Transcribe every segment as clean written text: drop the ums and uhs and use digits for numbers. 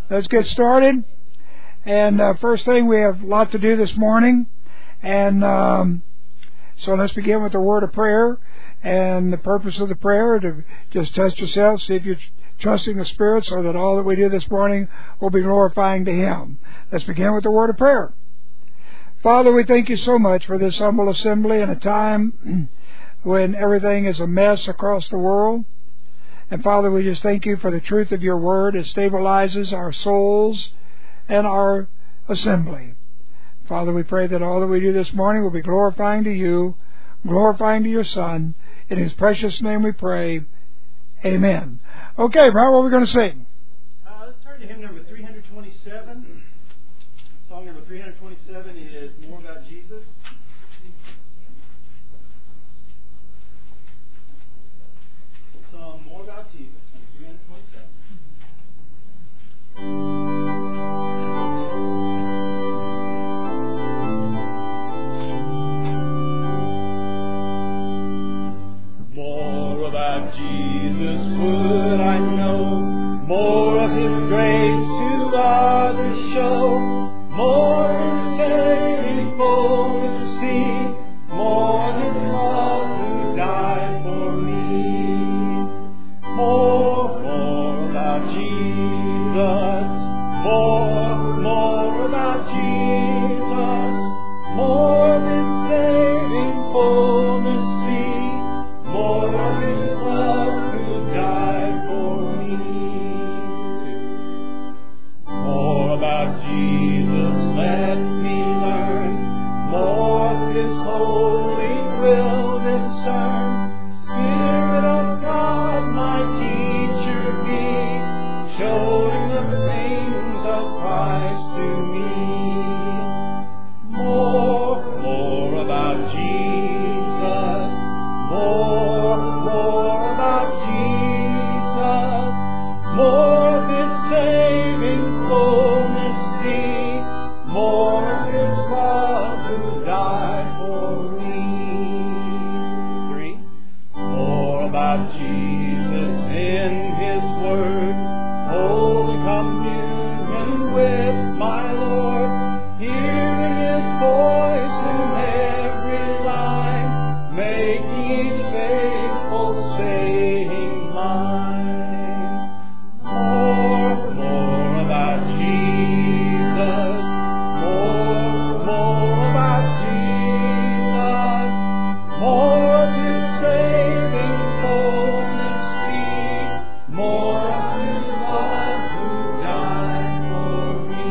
Let's get started. And first thing, we have a lot to do this morning. And so let's begin with the word of prayer. And the purpose of the prayer, to just test yourself, see if you're trusting the Spirit, so that all that we do this morning will be glorifying to Him. Let's begin with the word of prayer. Father, we thank you so much for this humble assembly in a time when everything is a mess across the world. And Father, we just thank you for the truth of your word. It stabilizes our souls and our assembly. Father, we pray that all that we do this morning will be glorifying to you, glorifying to your Son. In His precious name we pray. Amen. Okay, Brian, what are we going to sing? Let's turn to hymn number 327. Song number 327 is More About Jesus. Song More About Jesus, number 327. More about Jesus would I know, more of His grace to others show, more His saving fullness to see, more His love who died for me. More about Jesus, more about Jesus, more of His saving fullness see, more of His love who died for me. More about Jesus, let me learn, more of His holy will discern. Spirit of God, my teacher be, showing the things of Christ to me. More about Jesus, more about Jesus, more of His saving fullness see, more of His love who died for me. 3. More about Jesus in His Word, holy communion with my Lord, hearing His voice in every line, making each faithful saying mine. More about Jesus, more about Jesus, more of His saving fullness see, more of His love who died for me.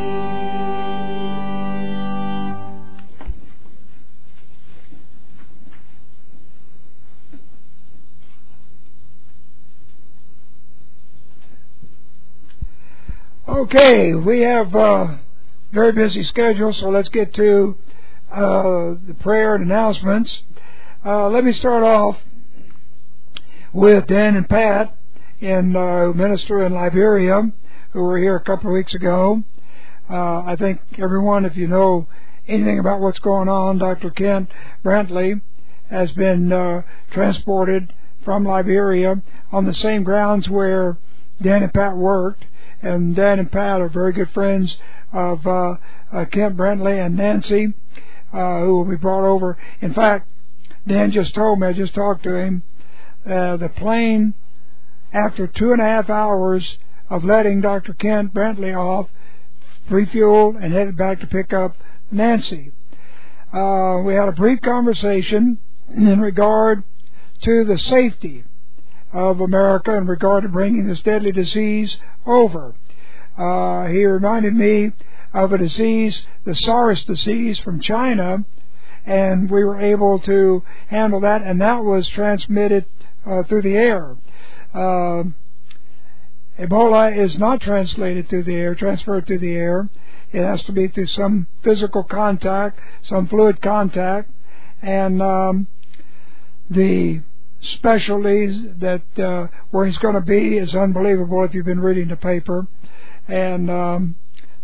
Okay, we have a very busy schedule, so let's get to the prayer and announcements. Let me start off with Dan and Pat who minister in Liberia, who were here a couple of weeks ago. I think everyone, if you know anything about what's going on, Dr. Kent Brantley has been transported from Liberia on the same grounds where Dan and Pat worked. And Dan and Pat are very good friends of Kent Brantley and Nancy, who will be brought over. In fact, Dan just told me, I just talked to him, the plane, after 2.5 hours of letting Dr. Kent Brantley off, refueled and headed back to pick up Nancy. We had a brief conversation in regard to the safety of America in regard to bringing this deadly disease over. He reminded me of a disease, the SARS disease from China, and we were able to handle that, and that was transmitted through the air. Ebola is not transferred through the air. It has to be through some physical contact, some fluid contact, and the specialties that where he's going to be is unbelievable if you've been reading the paper. And Dan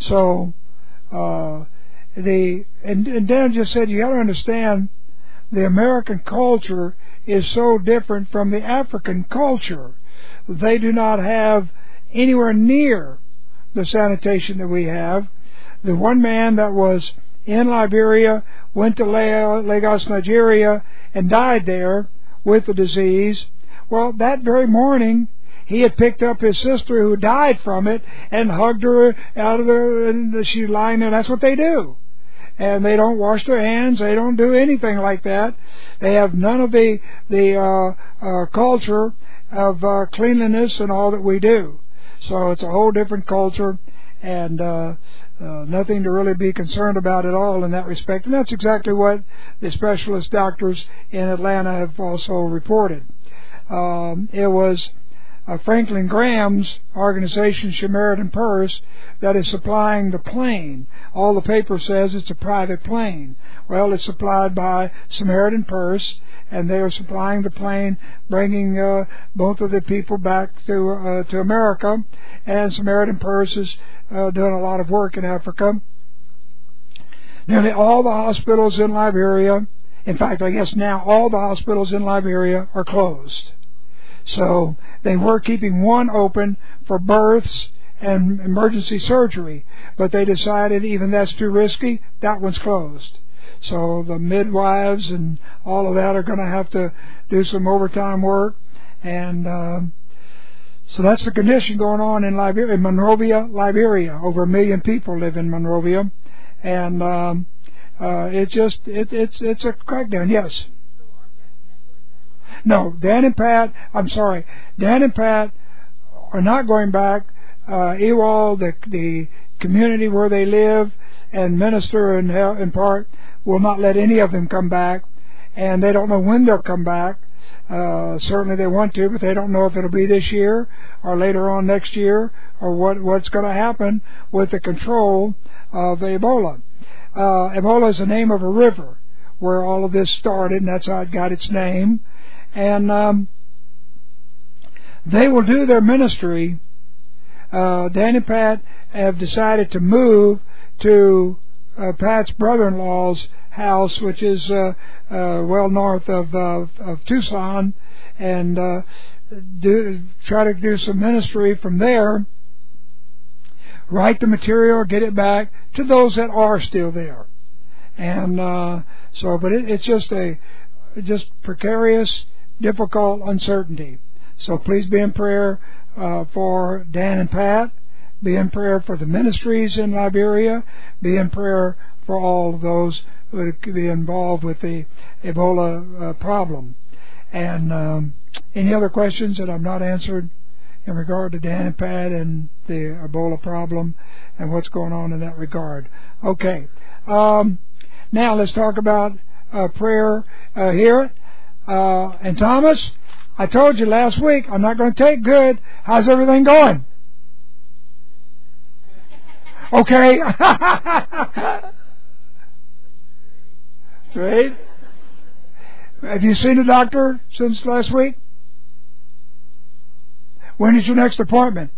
just said, you got to understand, the American culture is so different from the African culture. They do not have anywhere near the sanitation that we have. The one man that was in Liberia went to Lagos, Nigeria, and died there with the disease. Well, that very morning, he had picked up his sister who died from it and hugged her out of there, and she's lying there. That's what they do. And they don't wash their hands. They don't do anything like that. They have none of the culture of cleanliness and all that we do. So it's a whole different culture, and nothing to really be concerned about at all in that respect. And that's exactly what the specialist doctors in Atlanta have also reported. It was Franklin Graham's organization, Samaritan Purse, that is supplying the plane. All the paper says it's a private plane. Well, it's supplied by Samaritan Purse, and they are supplying the plane, bringing both of the people back to America. And Samaritan Purse is doing a lot of work in Africa. Nearly all the hospitals in Liberia, in fact, I guess now all the hospitals in Liberia are closed. So they were keeping one open for births and emergency surgery, but they decided even that's too risky, that one's closed. So the midwives and all of that are going to have to do some overtime work, and so that's the condition going on in Liberia, in Monrovia, Liberia. Over 1 million people live in Monrovia, and it's a crackdown. Yes. No, Dan and Pat are not going back. Ewald, the community where they live and minister in part, will not let any of them come back, and they don't know when they'll come back. Certainly they want to, but they don't know if it'll be this year or later on next year, or what's going to happen with the control of Ebola. Ebola is the name of a river where all of this started, and that's how it got its name. And they will do their ministry. Dan and Pat have decided to move to Pat's brother-in-law's house, which is well north of Tucson, and try to do some ministry from there. Write the material, get it back to those that are still there, and but it's just precarious, difficult uncertainty. So please be in prayer for Dan and Pat. Be in prayer for the ministries in Liberia. Be in prayer for all of those who could be involved with the Ebola problem. And any other questions that I've not answered in regard to Dan and Pat and the Ebola problem and what's going on in that regard? Okay. Now let's talk about prayer here. And Thomas, I told you last week I'm not going to take good. How's everything going? Okay. Great. Have you seen a doctor since last week? When is your next appointment?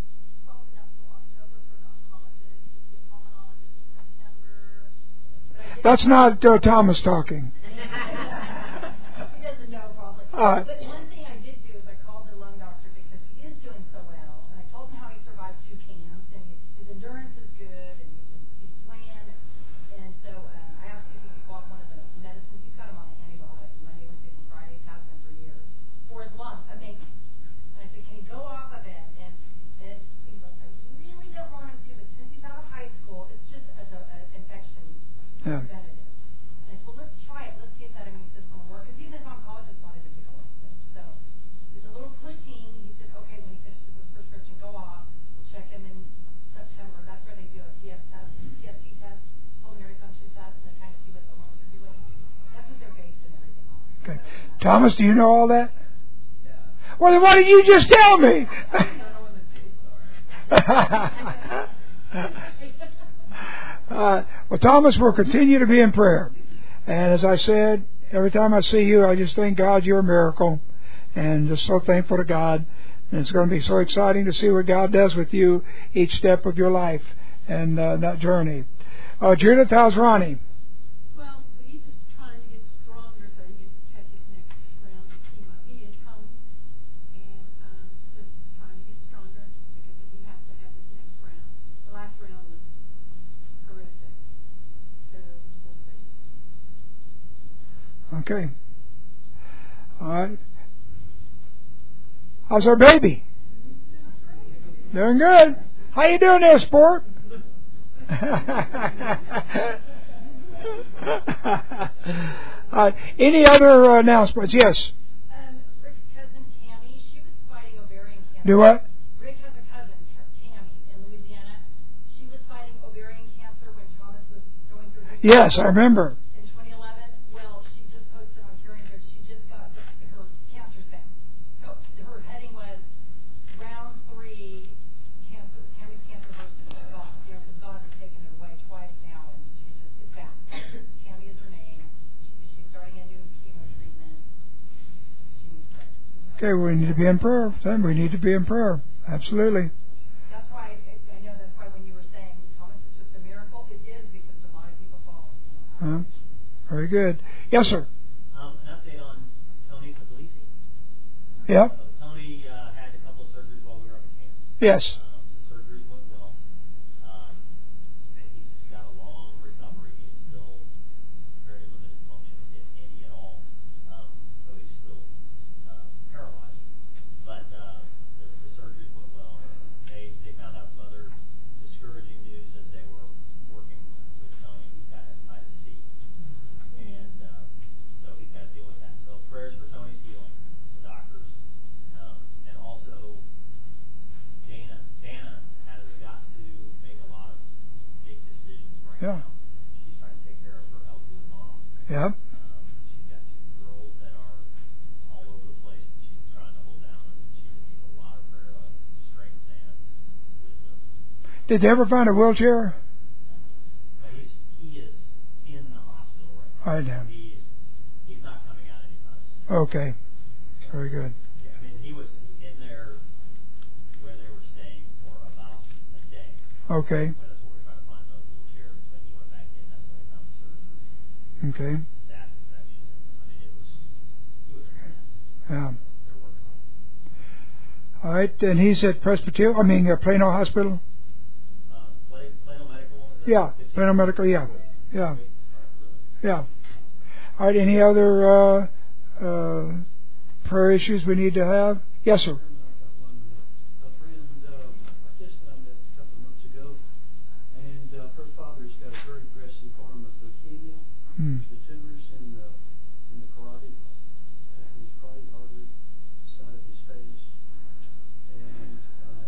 That's not Thomas talking. He doesn't know probably. But one thing I did do is I called the lung doctor because he is doing so well, and I told him how he survived 2 camps, and his endurance is good, and he swam, and so I asked him if he could go off one of the medicines. He's got him on an antibiotic Monday, Wednesdays, and Fridays, has been for years, for his lungs, amazing. And I said, can he go off of it? And he's like, I really don't want him to, but since he's out of high school, it's just as an infection preventative. And I said, well, let's try it. Let's see if that immune system will work. Because even his oncologist wanted him to go off it. So it's a little pushing. He said, okay, when he finishes his prescription, go off. We'll check him in September. That's where they do a CFT test, pulmonary function test, and they kind of see what the lungs are doing. That's what they're basing everything on. Okay. Thomas, do you know all that? Yeah. Well, then why didn't you just tell me? I don't know when the dates are. Well, Thomas will continue to be in prayer. And as I said, every time I see you, I just thank God you're a miracle. And just so thankful to God. And it's going to be so exciting to see what God does with you each step of your life and that journey. Judith, how's Ronnie? Well, he's just trying to get stronger so he can check his next round of chemo. He is home and just trying to get stronger because he has to have his next round. Okay. All right. How's our baby? Doing good. How you doing there, sport? Any other announcements? Yes. Rick's cousin Tammy, she was fighting ovarian cancer. Do what? Rick has a cousin, Tammy, in Louisiana. She was fighting ovarian cancer when Thomas was going through his Yes, I remember. in 2011. Well, she just posted on Curing Good. She just got her cancer's back. So her heading was round 3, cancer. Tammy's cancer versus God. You know, because God has taken it away twice now, and she's just it's back. Tammy is her name. She's starting a new chemo treatment. She needs prayer. Okay, we need to be in prayer. We need to be in prayer. Absolutely. That's why I know that's why when you were saying, Thomas, it's just a miracle. It is because a lot of people fall. Very good. Yes, sir. An update on Tony Puglisi. Yep. Tony had a couple of surgeries while we were up at camp. Yes. The surgeries went well. He's got a long recovery. He's still very limited function, if any at all. So he's still paralyzed. But the surgeries went well. They found out some other discouraging news as they were working with Tony. He's got hepatitis C. And so he's got to deal with that. So prayers for Tony's healing, the doctors. And also, Dana has got to make a lot of big decisions right Yeah. now. She's trying to take care of her elderly mom. Yep. She's got 2 girls that are all over the place that she's trying to hold down, and she just needs a lot of prayer, strength, and wisdom. Did they ever find a wheelchair? But he is in the hospital right now. I know. He's not coming out anytime soon. Okay. Very good. Yeah, I mean, he was in there where they were staying for about a day. Okay. Well, that's what we're trying to find those wheelchairs. But he went back in. That's when they found the surgery. Okay. Staph infection. I mean, he was a mess. Yeah. They're working on it. All right. And he's at Plano Hospital? Plano Medical. Yeah. Plano Medical, yeah. Yeah. Yeah. All right. Any other prayer issues we need to have? Yes, sir. I've got one. A friend, I guess that I met a couple of months ago, and her father's got a very aggressive form of leukemia. The tumors in the carotid artery side of his face, and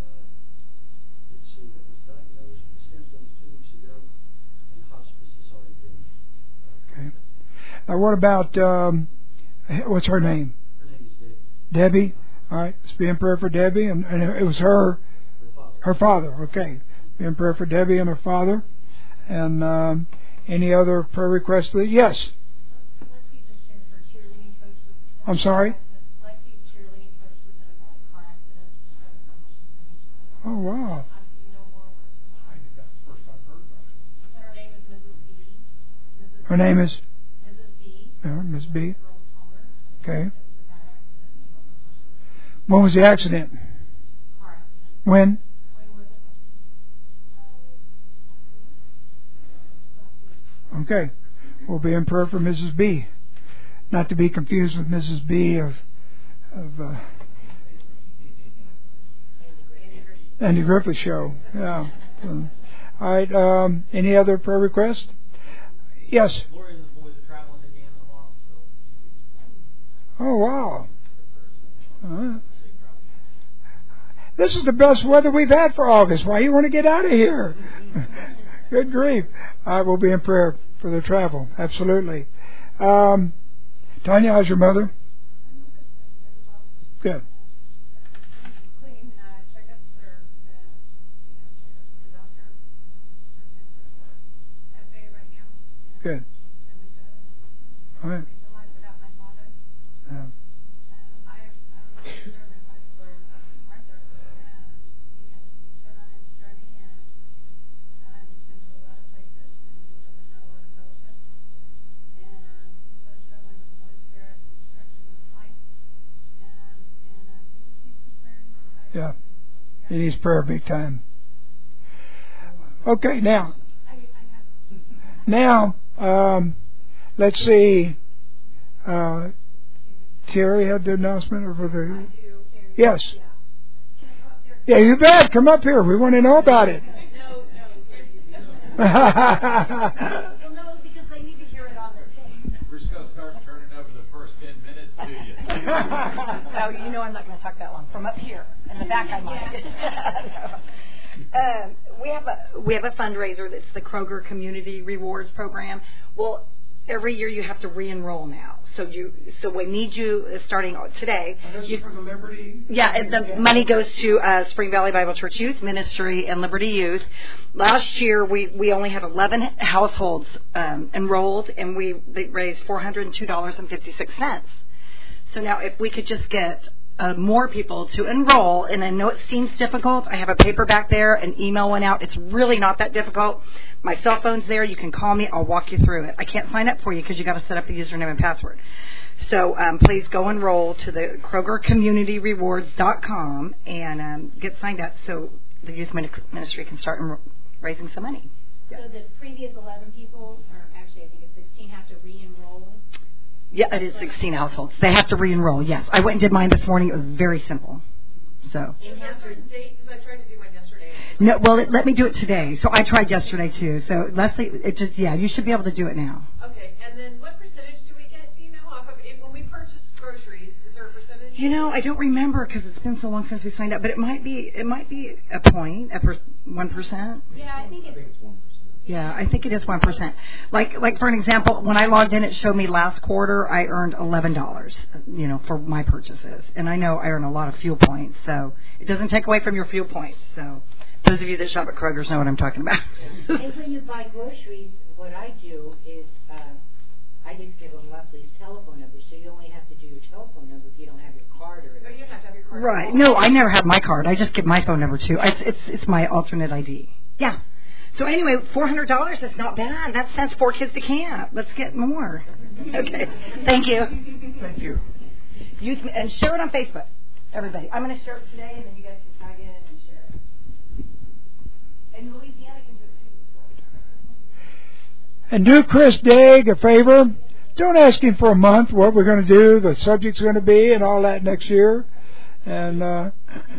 let's see, that was diagnosed with symptoms 2 weeks ago, and hospice has already been. Okay. Now, what about what's her name? Her name is Debbie. Debbie. All right. Let's be in prayer for Debbie, and it was her father. Okay. Be in prayer for Debbie and her father. And any other prayer requests? Yes. Lexi's her cheerleading coach was. I'm sorry. Lexi's cheerleading coach was in a car accident. Oh wow. Her name is Mrs. B. Her name is Mrs. B. Miss B. Girls Palmer. Okay. It was a bad accident. When was the accident? Car accident. When? When was it? Last week. Okay. We'll be in prayer for Mrs. B. Not to be confused with Mrs. B of Andy Griffith Show. Yeah. All right. Any other prayer requests? Yes. Lori and the boys are traveling to Indiana tomorrow, so. Oh wow. This is the best weather we've had for August. Why you want to get out of here? Good grief. All right, we'll be in prayer for their travel. Absolutely. Tanya, how's your mother? Good. Clean checkups or the doctor. FA right now. Good. All right. Without my father. Yeah. I have a prayer request for Arthur. He has been on his journey and he's been to a lot of places and he doesn't know a lot of fellowship. And he's really struggling with the Holy Spirit and destruction in his life. And he just needs some prayer and advice. Yeah. He needs prayer big time. Okay, now. I have Now, let's see. Terry had the announcement over the... I do. Yes. Yeah. Can I go up there? Yeah, you bet. Come up here. We want to know about it. Well, no, because they need to hear it on their tape. We're just going to start turning over the first 10 minutes to you. Oh, you know I'm not going to talk that long. From up here in the back, I might. We have a fundraiser that's the Kroger Community Rewards Program. Well, every year you have to re-enroll now. So we need you starting today. And this is for the Liberty? Yeah, the money goes to Spring Valley Bible Church Youth Ministry and Liberty Youth. Last year we only had 11 households enrolled, and they raised $402.56. So now if we could just get more people to enroll, and I know it seems difficult. I have a paper back there, an email went out. It's really not that difficult. My cell phone's there. You can call me. I'll walk you through it. I can't sign up for you because you got to set up a username and password. So please go enroll to the KrogerCommunityRewards.com and get signed up so the youth ministry can start raising some money. So the previous 11 people, or actually I think it's 16, have to re-enroll? Yeah, it is 16 households. They have to re-enroll, yes. I went and did mine this morning. It was very simple. So. Is there a certain date? Because I tried to do mine yesterday. No, well, let me do it today. So I tried yesterday too. So Leslie, you should be able to do it now. Okay, and then what percentage do we get, do you know, off of it when we purchase groceries? Is there a percentage? You know, I don't remember because it's been so long since we signed up, but it might be a point, 1%. Yeah, I think it's 1%. Yeah, I think it is 1%. Like for an example, when I logged in, it showed me last quarter I earned $11, for my purchases, and I know I earn a lot of fuel points, so it doesn't take away from your fuel points. So those of you that shop at Kroger's know what I'm talking about. And when you buy groceries, what I do is I just give them Leslie's telephone number, so you only have to do your telephone number if you don't have your card or. No, you don't have to have your card. Right? No, I never have my card. I just give my phone number too. It's my alternate ID. Yeah. So anyway, $400 is not bad. That sends 4 kids to camp. Let's get more. Okay. Thank you. Thank you. And share it on Facebook, everybody. I'm going to share it today, and then you guys can tag in and share it. And Louisiana can do it too. And do Chris Daig a favor. Don't ask him for a month what we're going to do, the subject's going to be, and all that next year. And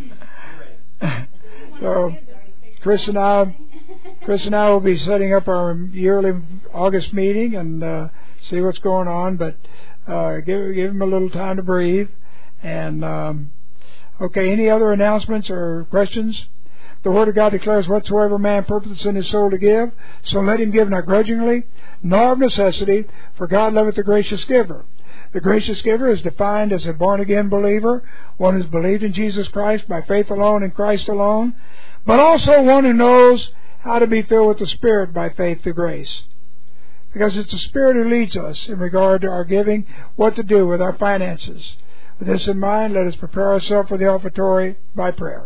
so Chris and I will be setting up our yearly August meeting and see what's going on. But give him a little time to breathe. And okay, any other announcements or questions? The Word of God declares, whatsoever man purposeth in his soul to give, so let him give not grudgingly, nor of necessity, for God loveth the gracious giver. The gracious giver is defined as a born-again believer, one who's believed in Jesus Christ by faith alone in Christ alone, but also one who knows how to be filled with the Spirit by faith through grace. Because it's the Spirit who leads us in regard to our giving, what to do with our finances. With this in mind, let us prepare ourselves for the offertory by prayer.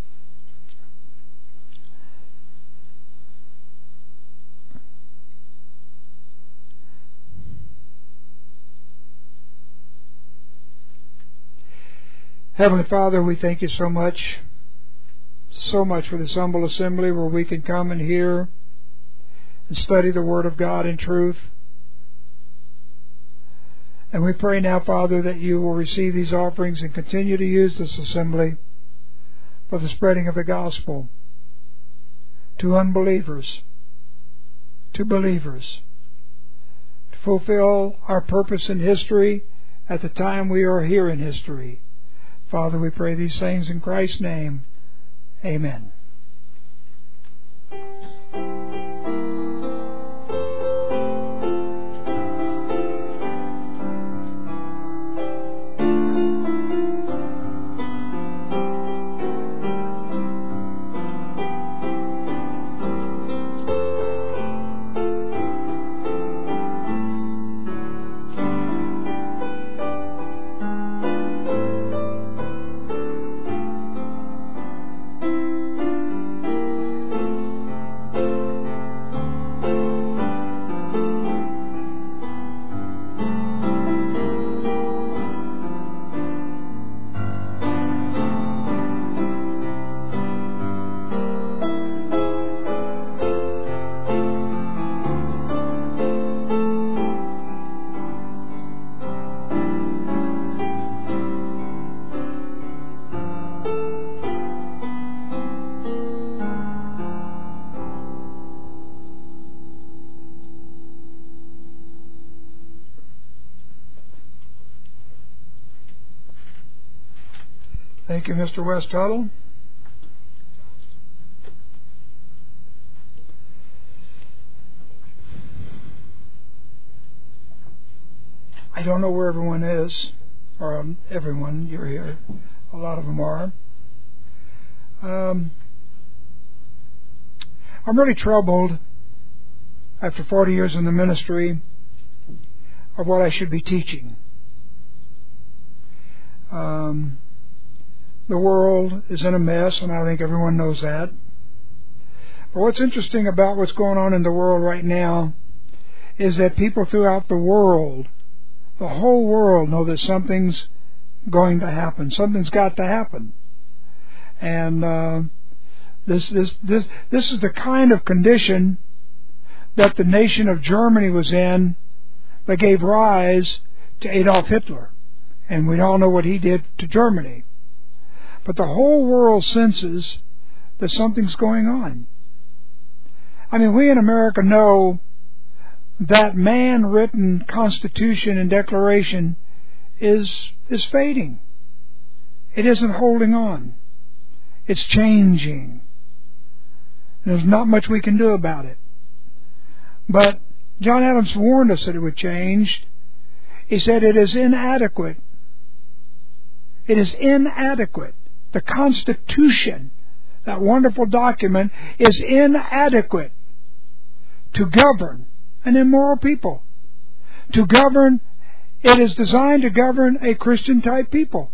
Heavenly Father, we thank you so much for this humble assembly where we can come and hear and study the Word of God in truth. And we pray now, Father, that you will receive these offerings and continue to use this assembly for the spreading of the gospel to unbelievers, to believers, to fulfill our purpose in history at the time we are here in history. Father, we pray these things in Christ's name. Amen. Thank you, Mr. West Tuttle. I don't know where everyone is, or everyone, you're here. A lot of them are. I'm really troubled after 40 years in the ministry of what I should be teaching. The world is in a mess, and I think everyone knows that. But what's interesting about what's going on in the world right now is that people throughout the world, the whole world, know that something's going to happen. Something's got to happen. And this is the kind of condition that the nation of Germany was in that gave rise to Adolf Hitler. And we all know what he did to Germany. But the whole world senses that something's going on. I mean, we in America know that man-written Constitution and Declaration is fading. It isn't holding on. It's changing. And there's not much we can do about it. But John Adams warned us that it would change. He said it is inadequate. It is inadequate. The Constitution, that wonderful document, is inadequate to govern an immoral people. To govern, it is designed to govern a Christian-type people.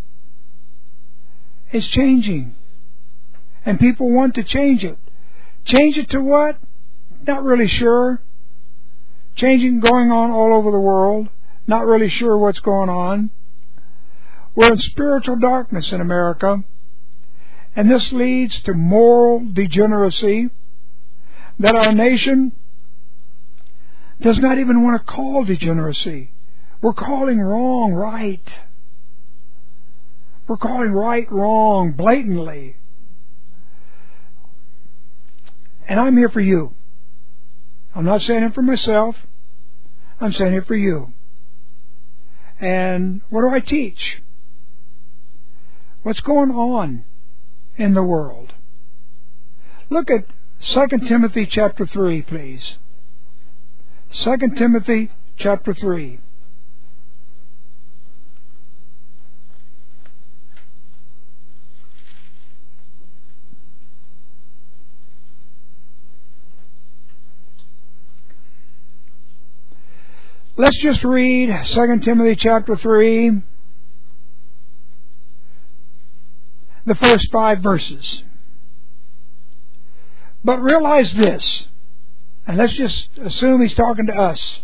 It's changing. And people want to change it. Change it to what? Not really sure. Changing going on all over the world. Not really sure what's going on. We're in spiritual darkness in America. And this leads to moral degeneracy that our nation does not even want to call degeneracy. We're calling wrong right. We're calling right wrong blatantly. And I'm here for you. I'm not saying it for myself. I'm saying it for you. And what do I teach? What's going on in the world? Look at 2 Timothy chapter 3, please. 2 Timothy chapter 3. Let's just read 2 Timothy chapter 3, the first 5 verses. But realize this, and let's just assume he's talking to us,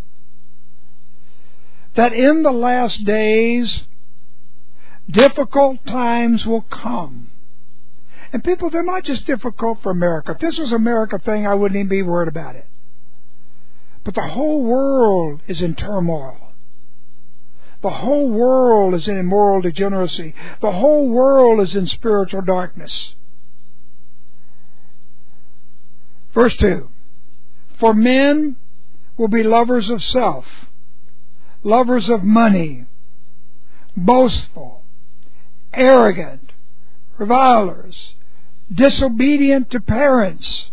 that in the last days, difficult times will come. And people, they're not just difficult for America. If this was an America thing, I wouldn't even be worried about it. But the whole world is in turmoil. The whole world is in moral degeneracy. The whole world is in spiritual darkness. Verse 2. For men will be lovers of self, lovers of money, boastful, arrogant, revilers, disobedient to parents,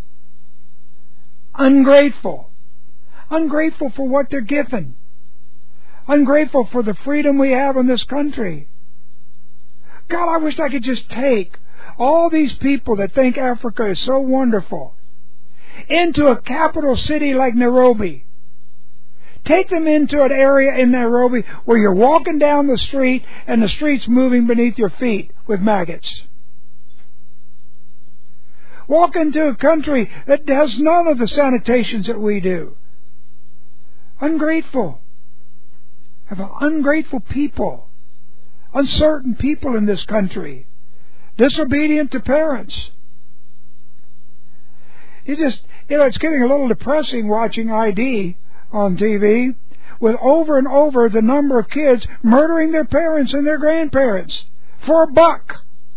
ungrateful. Ungrateful for what they're given. Ungrateful for the freedom we have in this country. God, I wish I could just take all these people that think Africa is so wonderful into a capital city like Nairobi. Take them into an area in Nairobi where you're walking down the street and the street's moving beneath your feet with maggots. Walk into a country that has none of the sanitations that we do. Ungrateful. Have ungrateful people. Uncertain people in this country. Disobedient to parents. It's getting a little depressing watching ID on TV with over and over the number of kids murdering their parents and their grandparents for $1.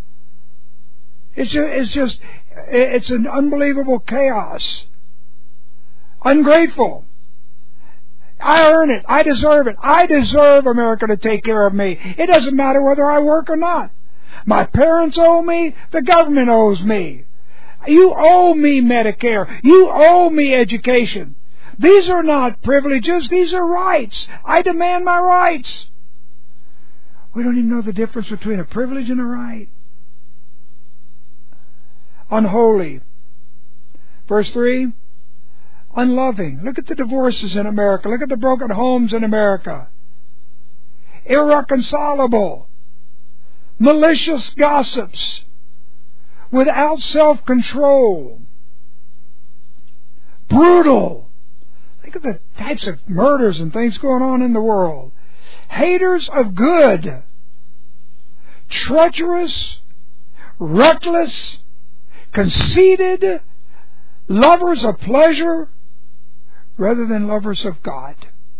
It's an unbelievable chaos. Ungrateful. I earn it. I deserve it. I deserve America to take care of me. It doesn't matter whether I work or not. My parents owe me. The government owes me. You owe me Medicare. You owe me education. These are not privileges. These are rights. I demand my rights. We don't even know the difference between a privilege and a right. Unholy. Verse 3. Unloving. Look at the divorces in America. Look at the broken homes in America. Irreconcilable. Malicious gossips. Without self-control. Brutal. Think of the types of murders and things going on in the world. Haters of good. Treacherous. Reckless. Conceited. Lovers of pleasure rather than lovers of God.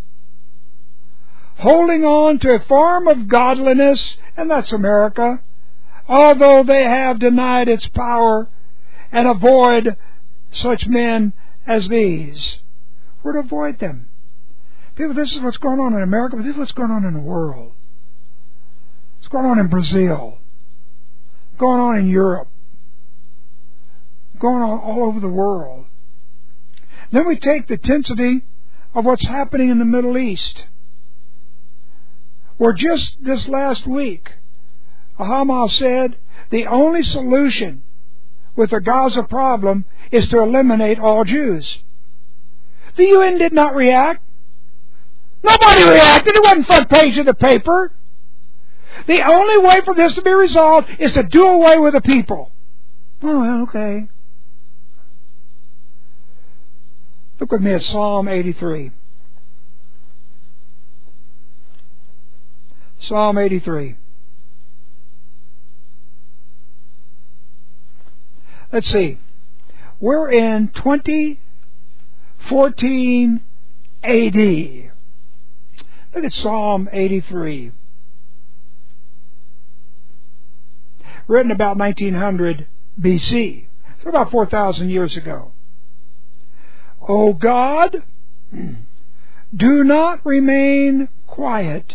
Holding on to a form of godliness, and that's America, although they have denied its power, and avoid such men as these. We're to avoid them. People, this is what's going on in America, but this is what's going on in the world. What's going on in Brazil. Going on in Europe. Going on all over the world. Then we take the intensity of what's happening in the Middle East. Where just this last week, Hamas said the only solution with the Gaza problem is to eliminate all Jews. The UN did not react. Nobody reacted. It wasn't front page of the paper. The only way for this to be resolved is to do away with the people. Oh, well, okay. Look with me at Psalm 83. Psalm 83. Let's see. We're in 2014 AD. Look at Psalm 83. Written about 1900 BC. So about 4,000 years ago. O God, do not remain quiet.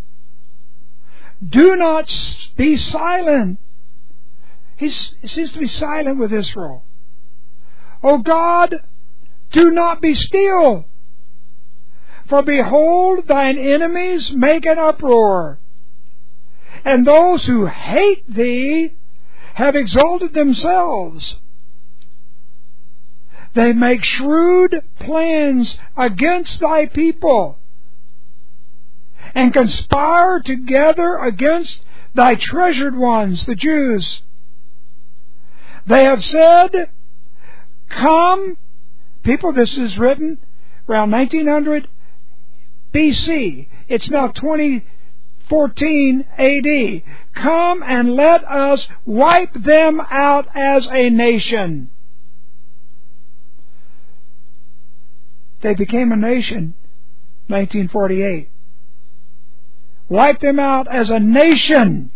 Do not be silent. He seems to be silent with Israel. O God, do not be still. For behold, thine enemies make an uproar, and those who hate thee have exalted themselves. They make shrewd plans against thy people, and conspire together against thy treasured ones, the Jews. They have said, come, people, this is written around 1900 BC. It's now 2014 AD. Come and let us wipe them out as a nation. They became a nation 1948. Wipe them out as a nation.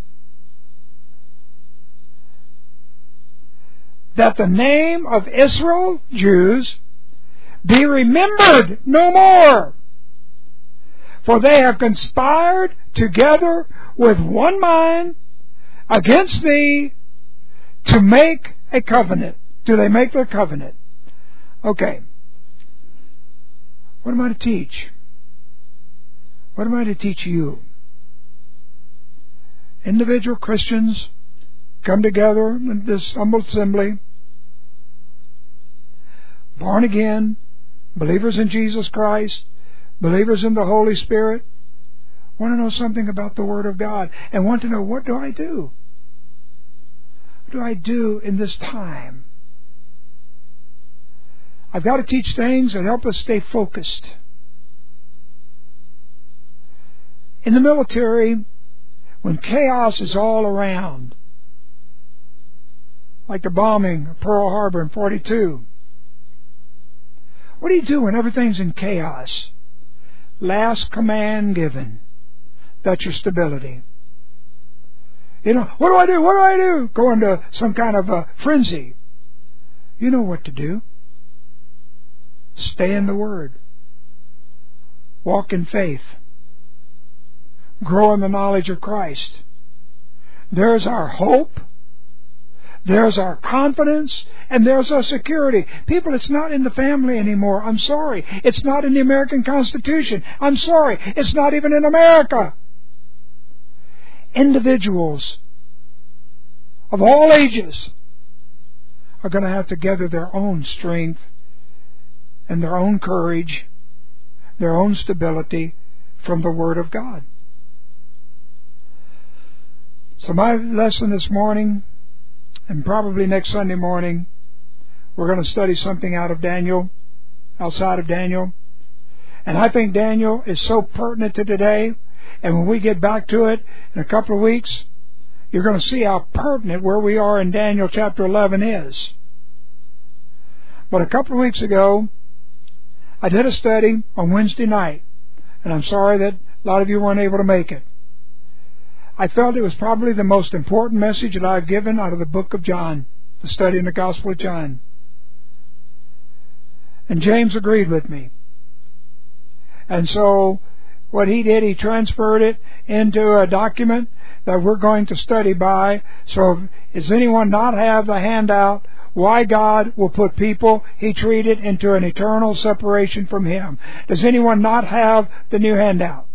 That the name of Israel, Jews, be remembered no more. For they have conspired together with one mind against thee to make a covenant. Do they make their covenant? Okay. What am I to teach? What am I to teach you? Individual Christians come together in this humble assembly, born again, believers in Jesus Christ, believers in the Holy Spirit, want to know something about the Word of God, and want to know, what do I do? What do I do in this time? I've got to teach things that help us stay focused. In the military, when chaos is all around, like the bombing of Pearl Harbor in 1942, what do you do when everything's in chaos? Last command given. That's your stability. You know, what do I do? What do I do? Go into some kind of a frenzy. You know what to do. Stay in the Word. Walk in faith. Grow in the knowledge of Christ. There's our hope. There's our confidence, and there's our security. People, it's not in the family anymore. I'm sorry. It's not in the American Constitution. I'm sorry. It's not even in America. Individuals of all ages are going to have to gather their own strength and their own courage, their own stability from the Word of God. So my lesson this morning, and probably next Sunday morning, we're going to study something out of Daniel, outside of Daniel. And I think Daniel is so pertinent to today. And when we get back to it in a couple of weeks, you're going to see how pertinent where we are in Daniel chapter 11 is. But a couple of weeks ago, I did a study on Wednesday night. And I'm sorry that a lot of you weren't able to make it. I felt it was probably the most important message that I've given out of the book of John, the study in the Gospel of John. And James agreed with me. And so what he did, he transferred it into a document that we're going to study by. So does anyone not have the handout, Why God Will Put People He Treated into an Eternal Separation from Him? Does anyone not have the new handout?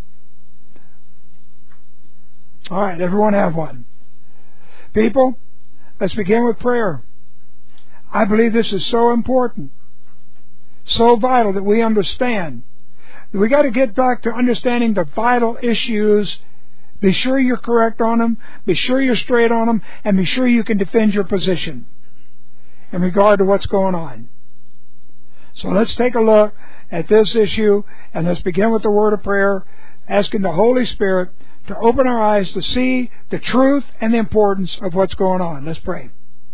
All right, everyone have one. People, let's begin with prayer. I believe this is so important, so vital that we understand. We got to get back to understanding the vital issues. Be sure you're correct on them, be sure you're straight on them, and be sure you can defend your position in regard to what's going on. So let's take a look at this issue, and let's begin with the word of prayer, asking the Holy Spirit to open our eyes to see the truth and the importance of what's going on. Let's pray.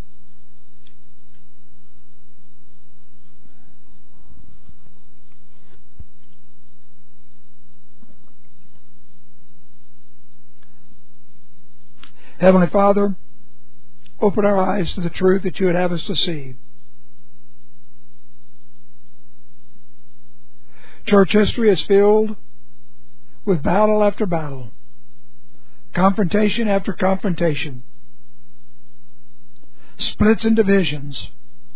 Heavenly Father, open our eyes to the truth that You would have us to see. Church history is filled with battle after battle, confrontation after confrontation, splits and divisions.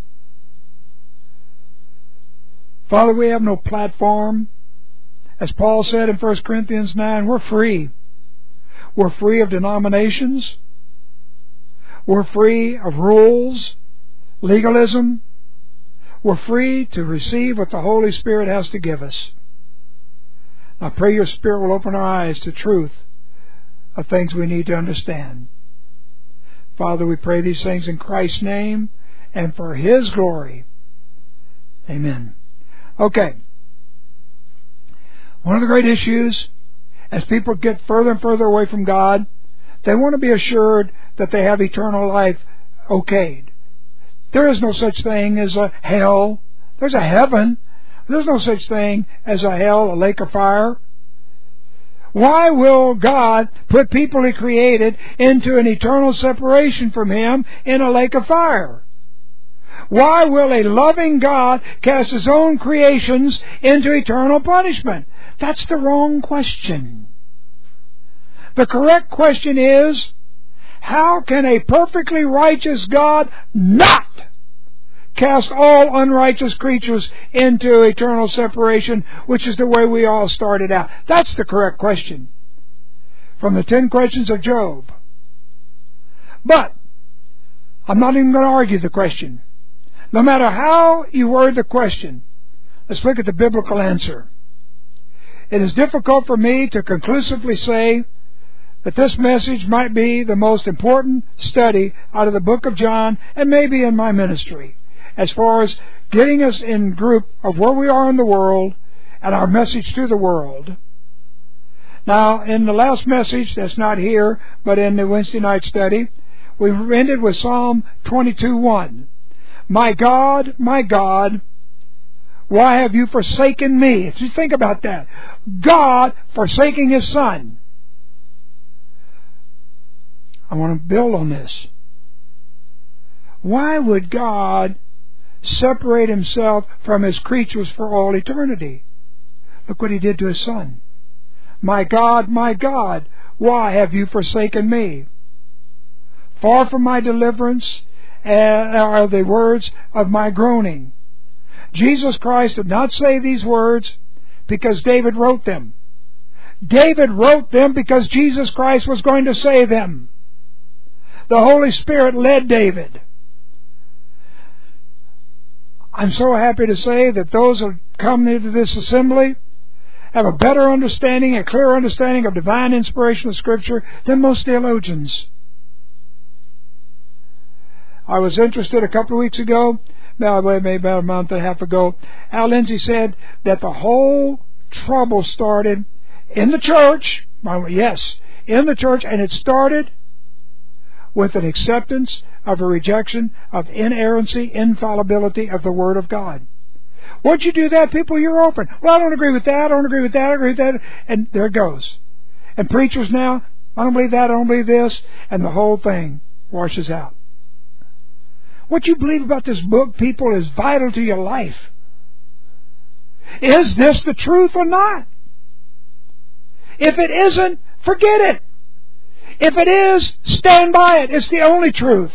Father, we have no platform. As Paul said in 1 Corinthians 9, we're free. We're free of denominations. We're free of rules, legalism. We're free to receive what the Holy Spirit has to give us. I pray Your Spirit will open our eyes to truth of things we need to understand. Father, we pray these things in Christ's name and for His glory. Amen. Okay. One of the great issues, as people get further and further away from God, they want to be assured that they have eternal life okayed. There is no such thing as a hell. There's a heaven. There's no such thing as a hell, a lake of fire. Why will God put people He created into an eternal separation from Him in a lake of fire? Why will a loving God cast His own creations into eternal punishment? That's the wrong question. The correct question is, how can a perfectly righteous God not cast all unrighteous creatures into eternal separation, which is the way we all started out? That's the correct question from the 10 questions of Job. But I'm not even going to argue the question. No matter how you word the question, let's look at the biblical answer. It is difficult for me to conclusively say that this message might be the most important study out of the book of John, and maybe in my ministry, as far as getting us in group of where we are in the world and our message to the world. Now, in the last message, that's not here, but in the Wednesday night study, we ended with Psalm 22:1. My God, why have you forsaken me? If you think about that, God forsaking His Son. I want to build on this. Why would God separate Himself from His creatures for all eternity? Look what He did to His Son. My God, why have you forsaken me? Far from my deliverance are the words of my groaning. Jesus Christ did not say these words because David wrote them. David wrote them because Jesus Christ was going to say them. The Holy Spirit led David. I'm so happy to say that those who come into this assembly have a better understanding, a clearer understanding of divine inspiration of Scripture than most theologians. I was interested a couple of weeks ago, maybe about a month and a half ago. Al Lindsay said that the whole trouble started in the church. Yes, in the church, and it started with an acceptance of a rejection of inerrancy, infallibility of the Word of God. Once you do that, people, you're open. Well, I don't agree with that, I don't agree with that, I agree with that, and there it goes. And preachers now, I don't believe that, I don't believe this, and the whole thing washes out. What you believe about this book, people, is vital to your life. Is this the truth or not? If it isn't, forget it. If it is, stand by it. It's the only truth.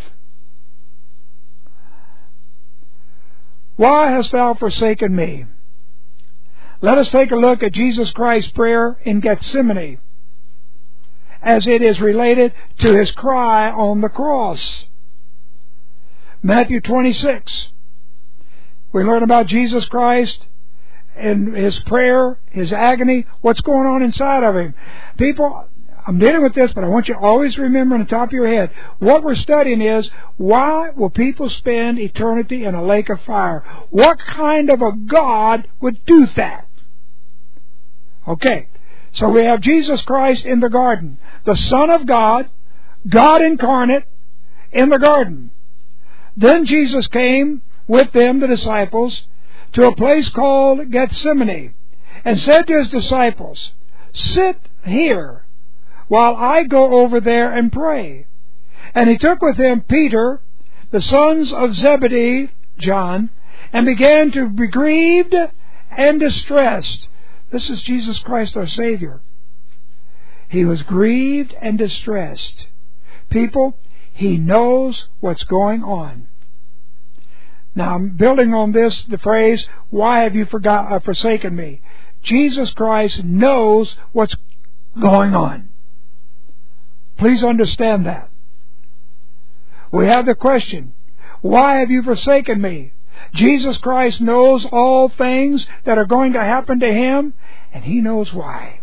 Why hast thou forsaken me? Let us take a look at Jesus Christ's prayer in Gethsemane as it is related to His cry on the cross. Matthew 26. We learn about Jesus Christ and His prayer, His agony, what's going on inside of Him. People, I'm dealing with this, but I want you to always remember on the top of your head, what we're studying is, why will people spend eternity in a lake of fire? What kind of a God would do that? Okay, so we have Jesus Christ in the garden, the Son of God, God incarnate, in the garden. Then Jesus came with them, the disciples, to a place called Gethsemane, and said to His disciples, sit here while I go over there and pray. And He took with Him Peter, the sons of Zebedee, John, and began to be grieved and distressed. This is Jesus Christ our Savior. He was grieved and distressed. People, He knows what's going on. Now, I'm building on this, the phrase, why have you forsaken me? Jesus Christ knows what's going on. Please understand that. We have the question, why have you forsaken me? Jesus Christ knows all things that are going to happen to Him, and He knows why.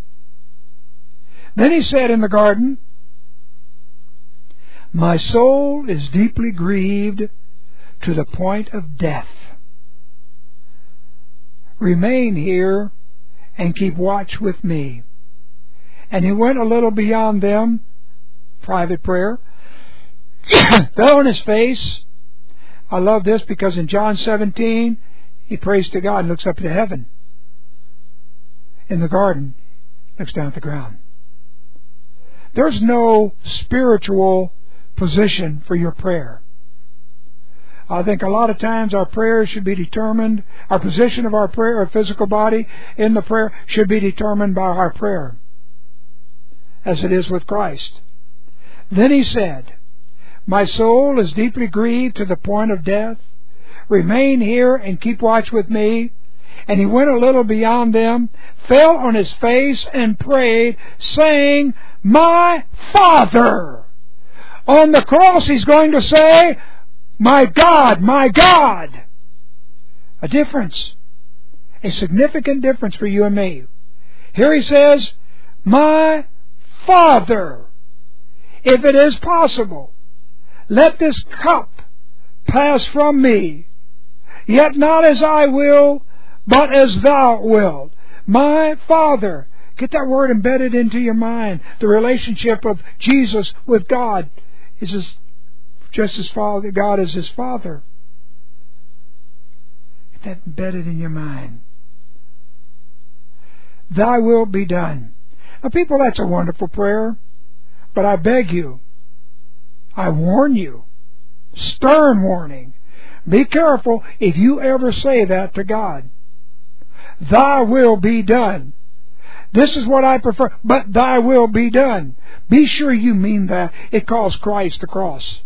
Then He said in the garden, my soul is deeply grieved to the point of death. Remain here and keep watch with me. And He went a little beyond them, private prayer, fell on His face. I love this because in John 17, He prays to God and looks up to heaven. In the garden, looks down at the ground. There's no spiritual position for your prayer. I think a lot of times our prayers should be determined, our position of our prayer, our physical body in the prayer should be determined by our prayer, as it is with Christ. Then He said, my soul is deeply grieved to the point of death. Remain here and keep watch with me. And He went a little beyond them, fell on His face and prayed, saying, my Father. On the cross He's going to say, my God, my God. A difference. A significant difference for you and me. Here He says, my Father, if it is possible, let this cup pass from me. Yet not as I will, but as Thou wilt. My Father. Get that word embedded into your mind. The relationship of Jesus with God is just as God is His Father. Get that embedded in your mind. Thy will be done. Now, people, that's a wonderful prayer. But I beg you, I warn you, stern warning, be careful if you ever say that to God. Thy will be done. This is what I prefer, but thy will be done. Be sure you mean that. It calls Christ the cross.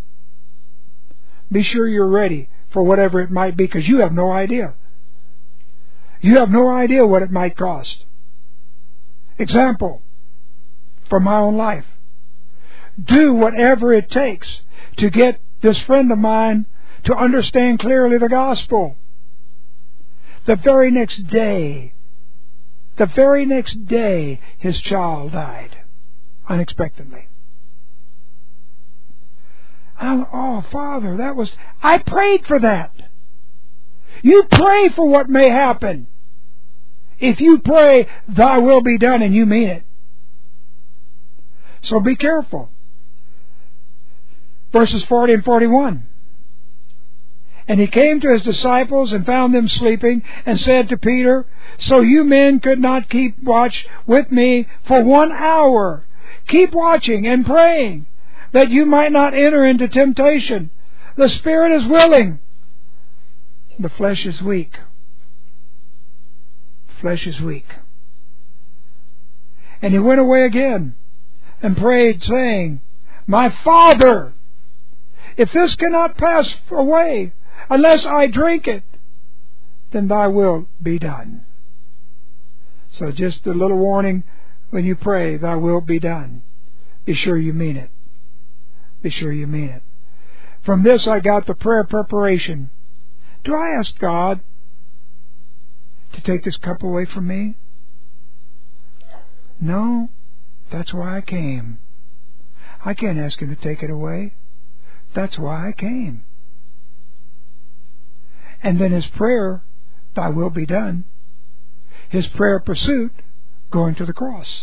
Be sure you're ready for whatever it might be, because you have no idea. You have no idea what it might cost. Example from my own life. Do whatever it takes to get this friend of mine to understand clearly the gospel. The very next day, his child died unexpectedly. Oh, Father, I prayed for that. You pray for what may happen. If you pray, thy will be done, and you mean it. So be careful. Verses 40 and 41. And he came to his disciples and found them sleeping, and said to Peter, so you men could not keep watch with me for 1 hour. Keep watching and praying, that you might not enter into temptation. The spirit is willing, the flesh is weak. Flesh is weak. And he went away again and prayed, saying, my Father, if this cannot pass away unless I drink it, then thy will be done. So just a little warning, when you pray, thy will be done. Be sure you mean it. Be sure you mean it. From this I got the prayer preparation. Do I ask God to take this cup away from me? No, that's why I came. I can't ask Him to take it away. That's why I came. And then his prayer, thy will be done. His prayer pursuit, going to the cross.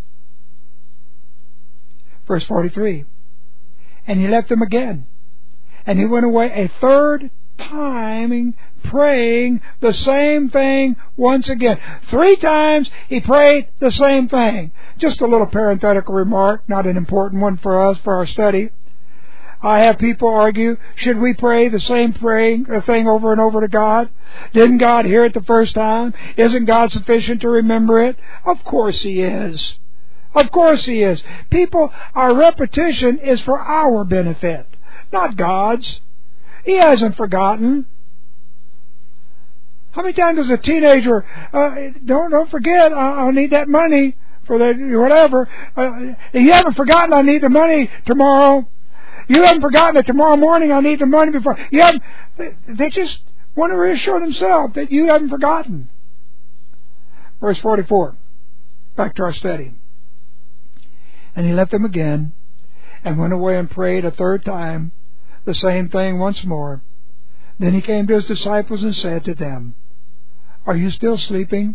Verse 43. And he left them again. And he went away a third time, praying the same thing once again. 3 times he prayed the same thing. Just a little parenthetical remark, not an important one for us, for our study. I have people argue, should we pray the same thing over and over to God? Didn't God hear it the first time? Isn't God sufficient to remember it? Of course He is. Of course He is. People, our repetition is for our benefit, not God's. He hasn't forgotten. How many times does a teenager, don't forget, I'll need that money for the whatever. You haven't forgotten I need the money tomorrow. You haven't forgotten that tomorrow morning I need the money before. They just want to reassure themselves that you haven't forgotten. Verse 44. Back to our study. And he left them again, and went away and prayed a third time, the same thing once more. Then he came to his disciples and said to them, are you still sleeping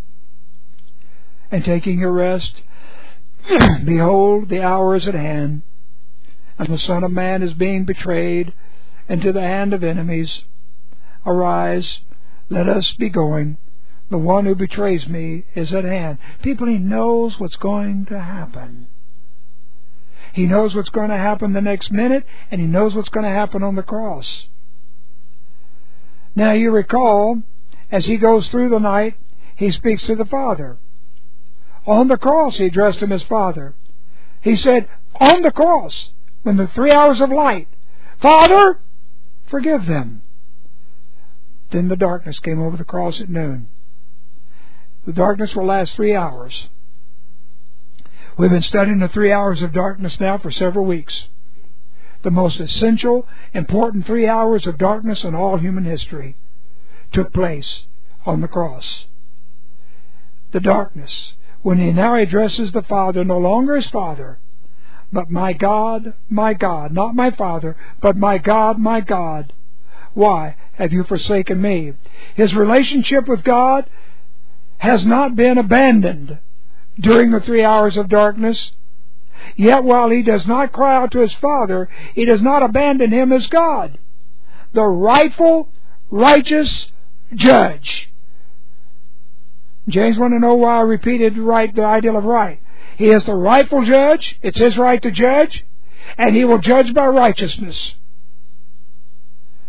and taking your rest? Behold, the hour is at hand, and the Son of Man is being betrayed into the hand of enemies. Arise, let us be going. The one who betrays me is at hand. People, he knows what's going to happen. He knows what's going to happen the next minute, and he knows what's going to happen on the cross. Now you recall, as he goes through the night, he speaks to the Father. On the cross he addressed him as Father. He said, on the cross, when the 3 hours of light, Father, forgive them. Then the darkness came over the cross at noon. The darkness will last 3 hours. We've been studying the 3 hours of darkness now for several weeks. The most essential, important 3 hours of darkness in all human history took place on the cross. The darkness, when he now addresses the Father, no longer as Father, but my God, not my Father, but my God, why have you forsaken me? His relationship with God has not been abandoned during the 3 hours of darkness. Yet while he does not cry out to his Father, he does not abandon him as God, the rightful, righteous judge. James wanted to know why I repeated the ideal of right. He is the rightful judge. It's his right to judge, and he will judge by righteousness.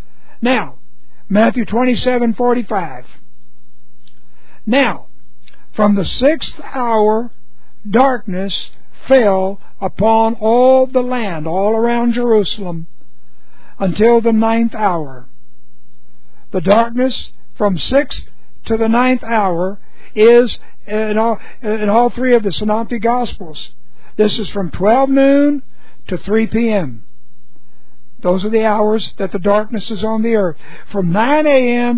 Now, Matthew 27:45. Now, From the 6th hour, darkness fell upon all the land, all around Jerusalem, until the 9th hour. The darkness from 6th to the 9th hour is in all three of the Synoptic Gospels. This is from 12 noon to 3 p.m. Those are the hours that the darkness is on the earth. From 9 a.m.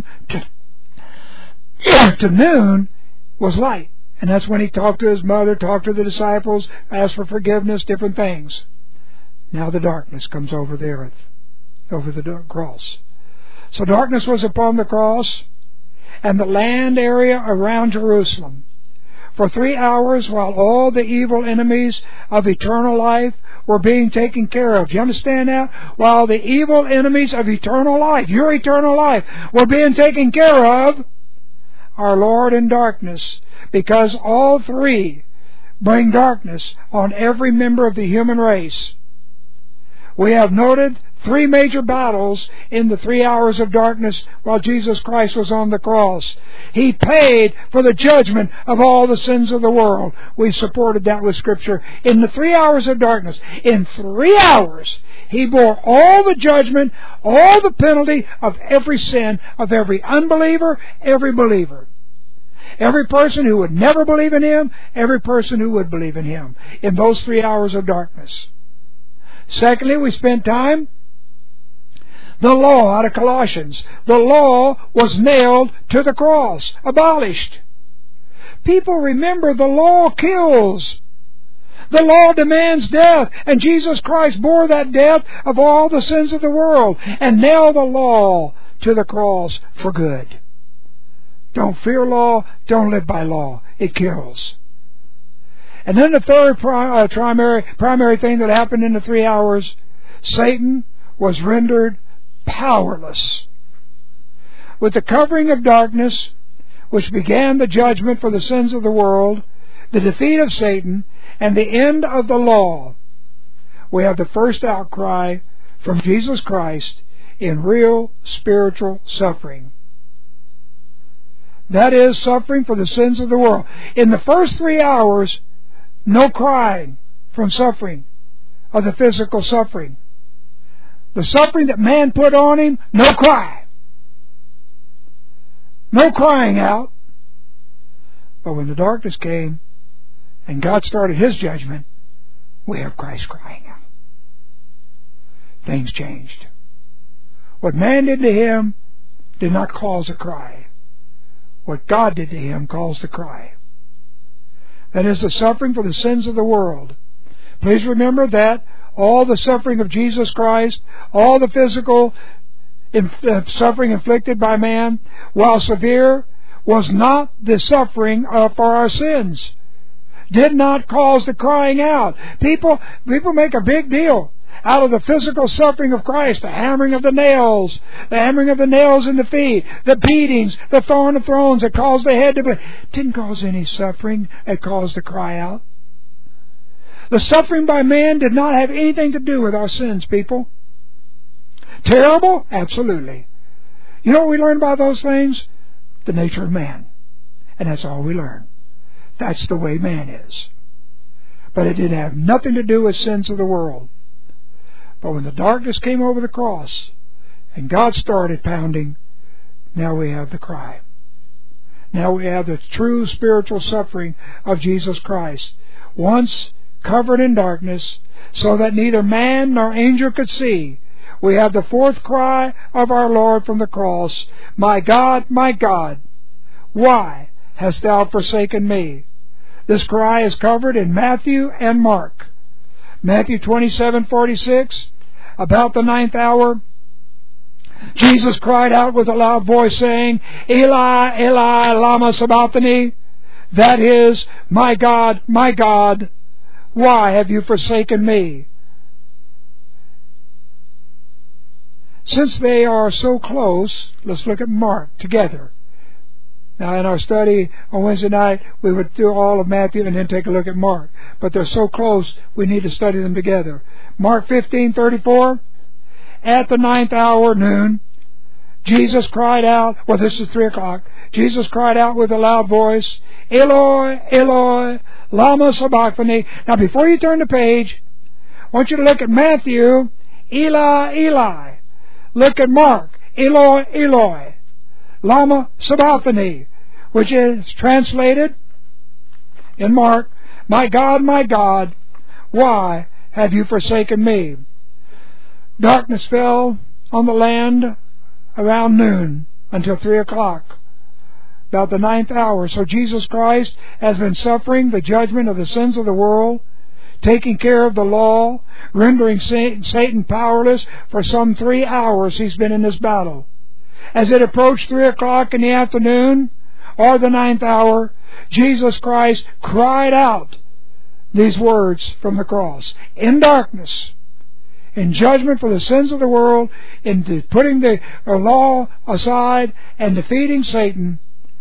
to noon was light. And that's when he talked to his mother, talked to the disciples, asked for forgiveness, different things. Now the darkness comes over the earth, over the cross. So darkness was upon the cross and the land area around Jerusalem for 3 hours, while all the evil enemies of eternal life were being taken care of. Do you understand that? While the evil enemies of eternal life, your eternal life, were being taken care of, our Lord in darkness, because all three bring darkness on every member of the human race. We have noted 3 major battles in the 3 hours of darkness while Jesus Christ was on the cross. He paid for the judgment of all the sins of the world. We supported that with Scripture. In the 3 hours of darkness, in 3 hours, He bore all the judgment, all the penalty of every sin, of every unbeliever, every believer. Every person who would never believe in Him, every person who would believe in Him, in those 3 hours of darkness. Secondly, we spent time the law out of Colossians. The law was nailed to the cross, abolished. People remember the law kills. The law demands death, and Jesus Christ bore that death of all the sins of the world and nailed the law to the cross for good. Don't fear law, don't live by law. It kills. And then the third primary thing that happened in the 3 hours, Satan was rendered powerless. With the covering of darkness, which began the judgment for the sins of the world, the defeat of Satan, and the end of the law, we have the first outcry from Jesus Christ in real spiritual suffering. That is, suffering for the sins of the world. In the first 3 hours, no crying from suffering, of the physical suffering. The suffering that man put on him, no cry. No crying out. But when the darkness came and God started His judgment, we have Christ crying out. Things changed. What man did to him did not cause a cry. What God did to him caused the cry. That is the suffering for the sins of the world. Please remember that all the suffering of Jesus Christ, all the physical suffering inflicted by man, while severe, was not the suffering for our sins. Did not cause the crying out. People make a big deal out of the physical suffering of Christ, the hammering of the nails in the feet, the beatings, the thorn of thrones that caused the head to bleed. Didn't cause any suffering. It caused the cry out. The suffering by man did not have anything to do with our sins, people. Terrible? Absolutely. You know what we learn about those things? The nature of man. And that's all we learn. That's the way man is. But it didn't have nothing to do with sins of the world. But when the darkness came over the cross and God started pounding, now we have the cry. Now we have the true spiritual suffering of Jesus Christ. Once covered in darkness, so that neither man nor angel could see, we have the fourth cry of our Lord from the cross, my God, why hast Thou forsaken me? This cry is covered in Matthew and Mark. Matthew 27:46, about the 9th hour, Jesus cried out with a loud voice, saying, Eli, Eli, lama sabachthani? That is, my God, why have you forsaken me? Since they are so close, let's look at Mark together. Now, in our study on Wednesday night, we would do all of Matthew and then take a look at Mark. But they're so close, we need to study them together. Mark 15:34, at the 9th hour, noon, Jesus cried out, well, this is 3 o'clock. Jesus cried out with a loud voice, Eloi, Eloi, lama sabachthani. Now before you turn the page, I want you to look at Matthew, Eli, Eli. Look at Mark, Eloi, Eloi, lama sabachthani, which is translated in Mark, my God, why have you forsaken me? Darkness fell on the land around noon until 3 o'clock, about the 9th hour. So Jesus Christ has been suffering the judgment of the sins of the world, taking care of the law, rendering Satan powerless for some 3 hours. He's been in this battle. As it approached 3 o'clock in the afternoon, or the 9th hour, Jesus Christ cried out these words from the cross. In darkness, in judgment for the sins of the world, in putting the law aside and defeating Satan.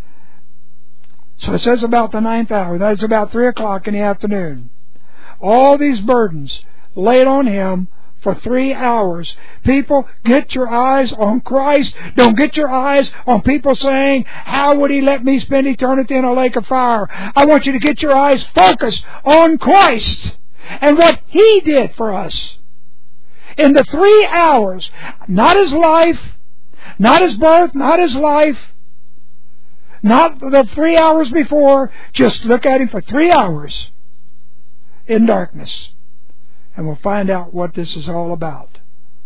So it says about the 9th hour. That is about 3 o'clock in the afternoon. All these burdens laid on Him for 3 hours. People, get your eyes on Christ. Don't get your eyes on people saying, how would He let me spend eternity in a lake of fire? I want you to get your eyes focused on Christ and what He did for us. In the 3 hours, not His life, not His birth, not His life, not the 3 hours before, just look at Him for 3 hours in darkness. And we'll find out what this is all about.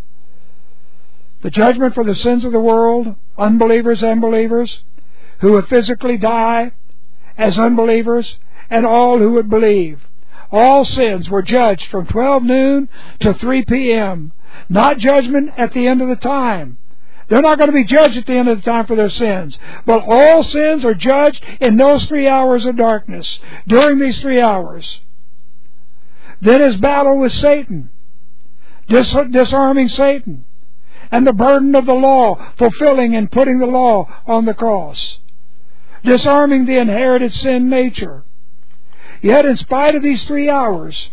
The judgment for the sins of the world, unbelievers and believers, who would physically die as unbelievers, and all who would believe. All sins were judged from 12 noon to 3 p.m. Not judgment at the end of the time. They're not going to be judged at the end of the time for their sins. But all sins are judged in those 3 hours of darkness, during these 3 hours. Then His battle with Satan, disarming Satan, and the burden of the law, fulfilling and putting the law on the cross, disarming the inherited sin nature. Yet in spite of these 3 hours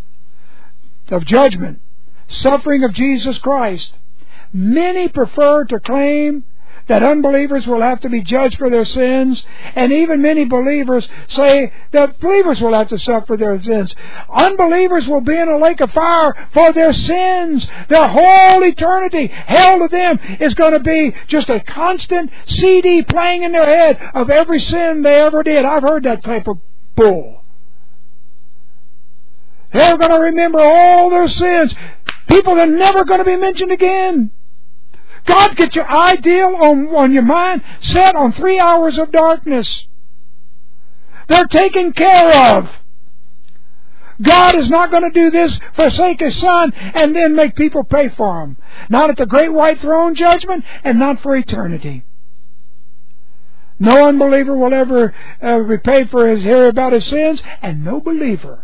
of judgment, suffering of Jesus Christ, many prefer to claim that unbelievers will have to be judged for their sins, and even many believers say that believers will have to suffer their sins. Unbelievers will be in a lake of fire for their sins, their whole eternity. Hell to them is going to be just a constant CD playing in their head of every sin they ever did. I've heard that type of bull. They're going to remember all their sins. People are never going to be mentioned again. God, get your ideal on your mind set on 3 hours of darkness. They're taken care of. God is not going to do this, forsake His Son, and then make people pay for Him. Not at the great white throne judgment, and not for eternity. No unbeliever will ever repay for hear about his sins, and no believer.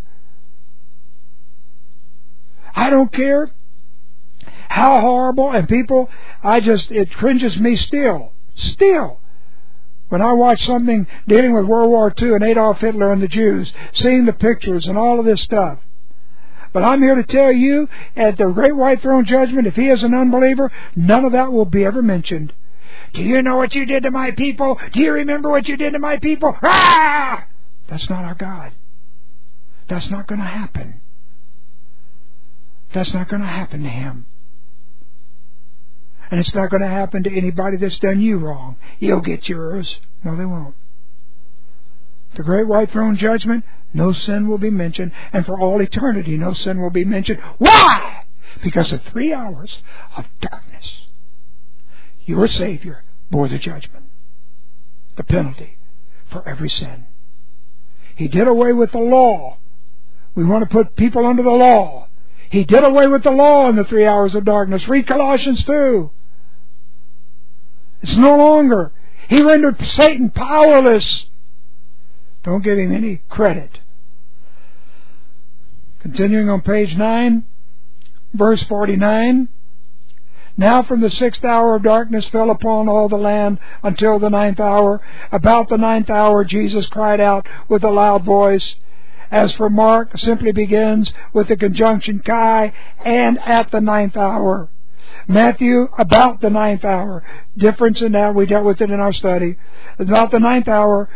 I don't care how horrible, and people, it cringes me still, when I watch something dealing with World War II and Adolf Hitler and the Jews, seeing the pictures and all of this stuff. But I'm here to tell you, at the great white throne judgment, if he is an unbeliever, none of that will be ever mentioned. Do you know what you did to my people? Do you remember what you did to my people? Ah! That's not our God. That's not going to happen. That's not going to happen to Him. And it's not going to happen to anybody that's done you wrong. You'll get yours. No, they won't. The great white throne judgment, no sin will be mentioned. And for all eternity, no sin will be mentioned. Why? Because of 3 hours of darkness. Your Savior bore the judgment, the penalty for every sin. He did away with the law. We want to put people under the law. He did away with the law in the 3 hours of darkness. Read Colossians 2. It's no longer. He rendered Satan powerless. Don't give him any credit. Continuing on page 9, verse 49. Now from the 6th hour of darkness fell upon all the land until the 9th hour. About the 9th hour Jesus cried out with a loud voice. As for Mark, simply begins with the conjunction Kai, and at the 9th hour. Matthew, about the 9th hour. Difference in that, we dealt with it in our study. About the 9th hour,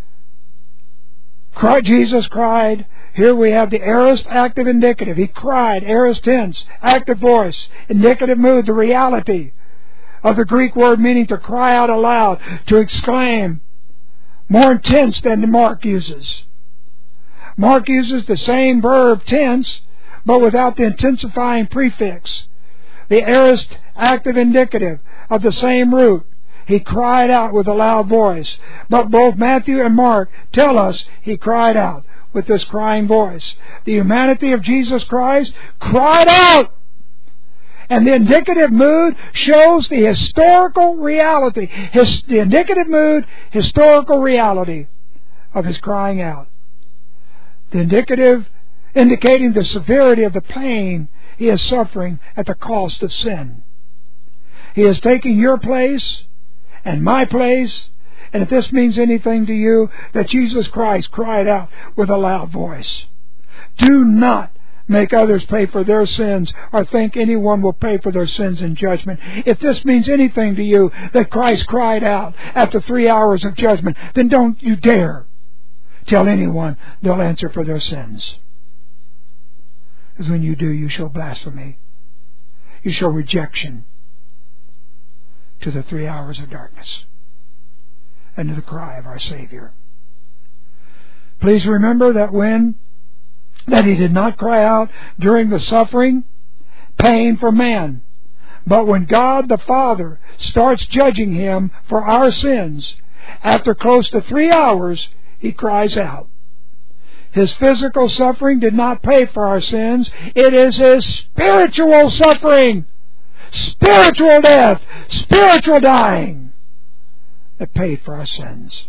Jesus cried. Here we have the aorist active indicative. He cried, aorist tense, active voice, indicative mood, the reality of the Greek word meaning to cry out aloud, to exclaim, more intense than Mark uses. Mark uses the same verb tense, but without the intensifying prefix. The aorist active indicative of the same root. He cried out with a loud voice. But both Matthew and Mark tell us he cried out with this crying voice. The humanity of Jesus Christ cried out. And the indicative mood shows the historical reality. The indicative mood, historical reality of His crying out. The indicative indicating the severity of the pain He is suffering at the cost of sin. He is taking your place and my place. And if this means anything to you, that Jesus Christ cried out with a loud voice. Do not make others pay for their sins or think anyone will pay for their sins in judgment. If this means anything to you, that Christ cried out after 3 hours of judgment, then don't you dare tell anyone they'll answer for their sins. Because when you do, you show blasphemy. You show rejection to the 3 hours of darkness and to the cry of our Savior. Please remember that He did not cry out during the suffering, pain for man. But when God the Father starts judging Him for our sins, after close to 3 hours, He cries out. His physical suffering did not pay for our sins. It is His spiritual suffering, spiritual death, spiritual dying that paid for our sins.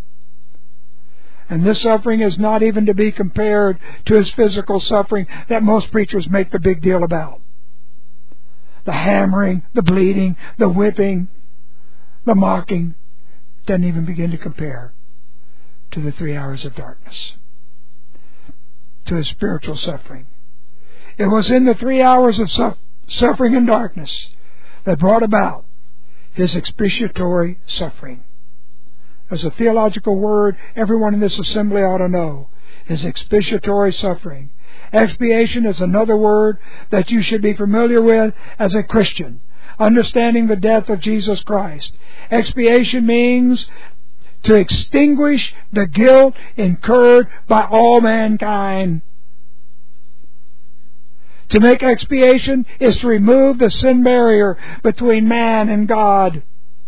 And this suffering is not even to be compared to His physical suffering that most preachers make the big deal about. The hammering, the bleeding, the whipping, the mocking doesn't even begin to compare to the 3 hours of darkness, to His spiritual suffering. It was in the 3 hours of suffering and darkness that brought about His expiatory suffering. As a theological word, everyone in this assembly ought to know. His expiatory suffering. Expiation is another word that you should be familiar with as a Christian, understanding the death of Jesus Christ. Expiation means to extinguish the guilt incurred by all mankind. To make expiation is to remove the sin barrier between man and God.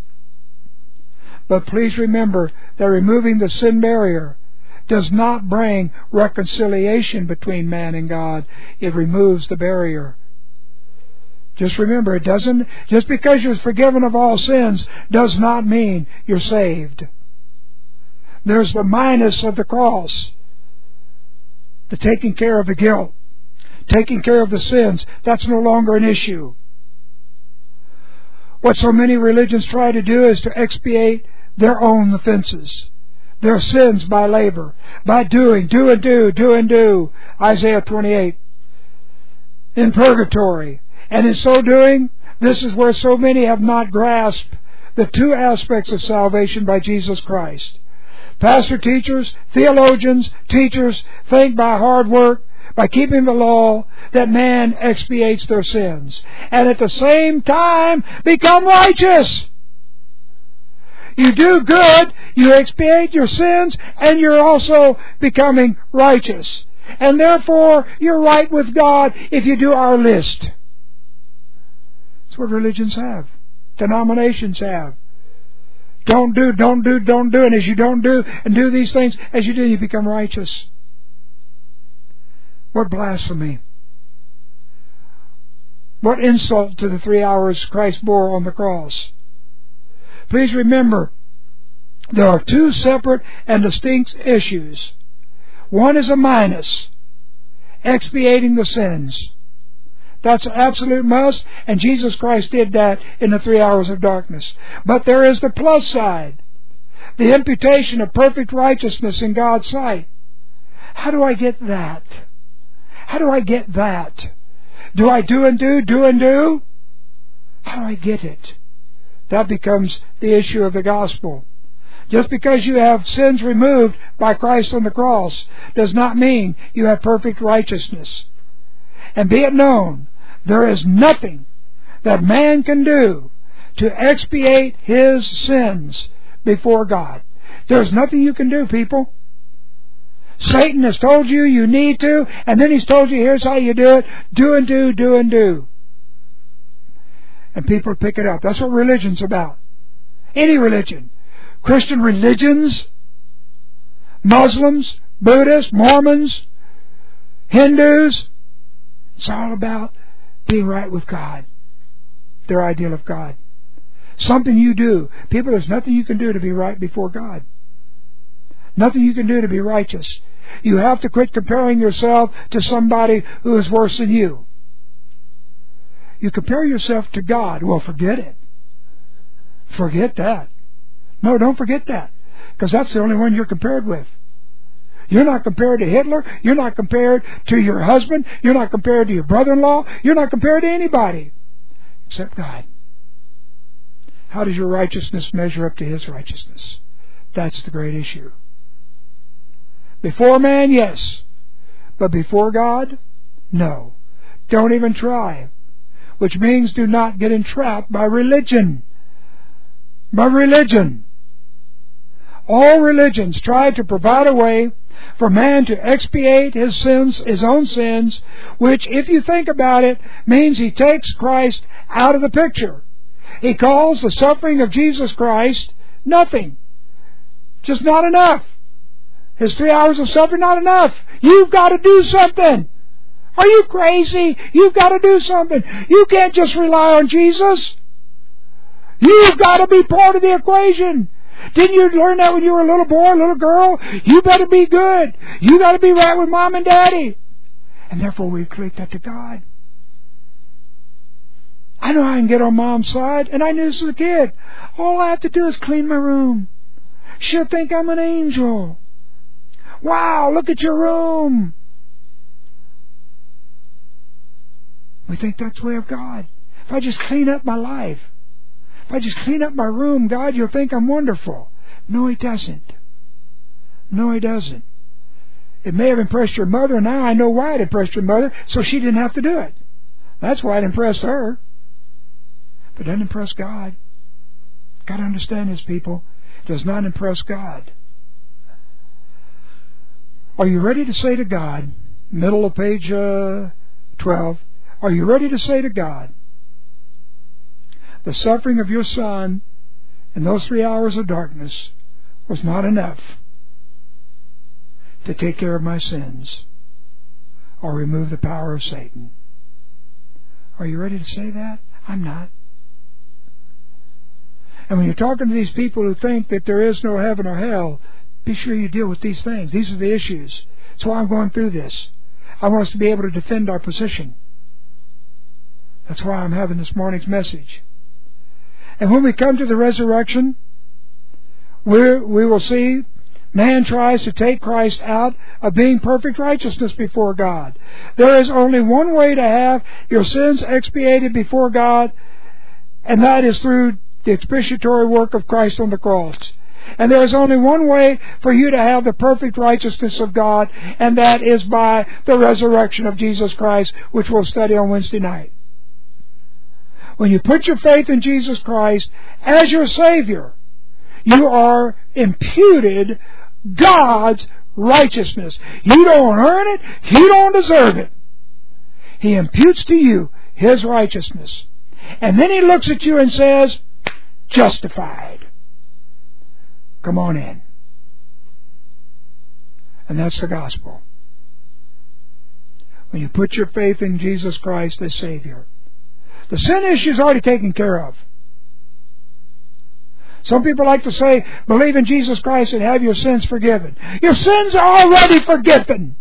But please remember that removing the sin barrier does not bring reconciliation between man and God. It removes the barrier. Just remember, it doesn't. Just because you're forgiven of all sins does not mean you're saved. There's the minus of the cross. The taking care of the guilt. Taking care of the sins. That's no longer an issue. What so many religions try to do is to expiate their own offenses, their sins by labor, by doing, do and do, Isaiah 28, in purgatory. And in so doing, this is where so many have not grasped the two aspects of salvation by Jesus Christ. Pastor teachers, theologians, teachers think by hard work, by keeping the law, that man expiates their sins, and at the same time become righteous. You do good, you expiate your sins, and you're also becoming righteous. And therefore, you're right with God if you do our list. That's what religions have. Denominations have. Don't do. And as you don't do and do these things, as you do, you become righteous. What blasphemy. What insult to the 3 hours Christ bore on the cross. Please remember, there are two separate and distinct issues. One is a minus, expiating the sins. That's an absolute must, and Jesus Christ did that in the 3 hours of darkness. But there is the plus side, the imputation of perfect righteousness in God's sight. How do I get that? How do I get that? Do I do and do? How do I get it? That becomes the issue of the gospel. Just because you have sins removed by Christ on the cross does not mean you have perfect righteousness. And be it known, there is nothing that man can do to expiate his sins before God. There's nothing you can do, people. Satan has told you you need to, and then he's told you here's how you do it. Do and do, do and do. And people pick it up. That's what religion's about. Any religion. Christian religions, Muslims, Buddhists, Mormons, Hindus. It's all about being right with God. Their ideal of God. Something you do. People, there's nothing you can do to be right before God. Nothing you can do to be righteous. You have to quit comparing yourself to somebody who is worse than you. You compare yourself to God. Well, forget it. Forget that. No, don't forget that. Because that's the only one you're compared with. You're not compared to Hitler. You're not compared to your husband. You're not compared to your brother-in-law. You're not compared to anybody except God. How does your righteousness measure up to His righteousness? That's the great issue. Before man, yes. But before God, no. Don't even try. Which means do not get entrapped by religion. By religion. All religions try to provide a way for man to expiate his sins, his own sins, which, if you think about it, means he takes Christ out of the picture. He calls the suffering of Jesus Christ nothing. Just not enough. His 3 hours of suffering, not enough. You've got to do something. Are you crazy? You've got to do something. You can't just rely on Jesus. You've got to be part of the equation. Didn't you learn that when you were a little boy, a little girl? You better be good. You got to be right with Mom and Daddy. And therefore we equate that to God. I know I can get on Mom's side, and I knew this as a kid. All I have to do is clean my room. She'll think I'm an angel. Wow, look at your room. We think that's the way of God. If I just clean up my life, if I just clean up my room, God, you'll think I'm wonderful. No, He doesn't. No, He doesn't. It may have impressed your mother, and now I know why it impressed your mother, so she didn't have to do it. That's why it impressed her. But it doesn't impress God. Got to understand this, people. It does not impress God. Are you ready to say to God, middle of page 12, are you ready to say to God, the suffering of your Son in those 3 hours of darkness was not enough to take care of my sins or remove the power of Satan? Are you ready to say that? I'm not. And when you're talking to these people who think that there is no heaven or hell, be sure you deal with these things. These are the issues. That's why I'm going through this. I want us to be able to defend our position. That's why I'm having this morning's message. And when we come to the resurrection, we will see man tries to take Christ out of being perfect righteousness before God. There is only one way to have your sins expiated before God, and that is through the expiatory work of Christ on the cross. And there is only one way for you to have the perfect righteousness of God, and that is by the resurrection of Jesus Christ, which we'll study on Wednesday night. When you put your faith in Jesus Christ as your Savior, you are imputed God's righteousness. You don't earn it. You don't deserve it. He imputes to you His righteousness. And then He looks at you and says, justified. Come on in. And that's the gospel. When you put your faith in Jesus Christ as Savior. The sin issue is already taken care of. Some people like to say, believe in Jesus Christ and have your sins forgiven. Your sins are already forgiven.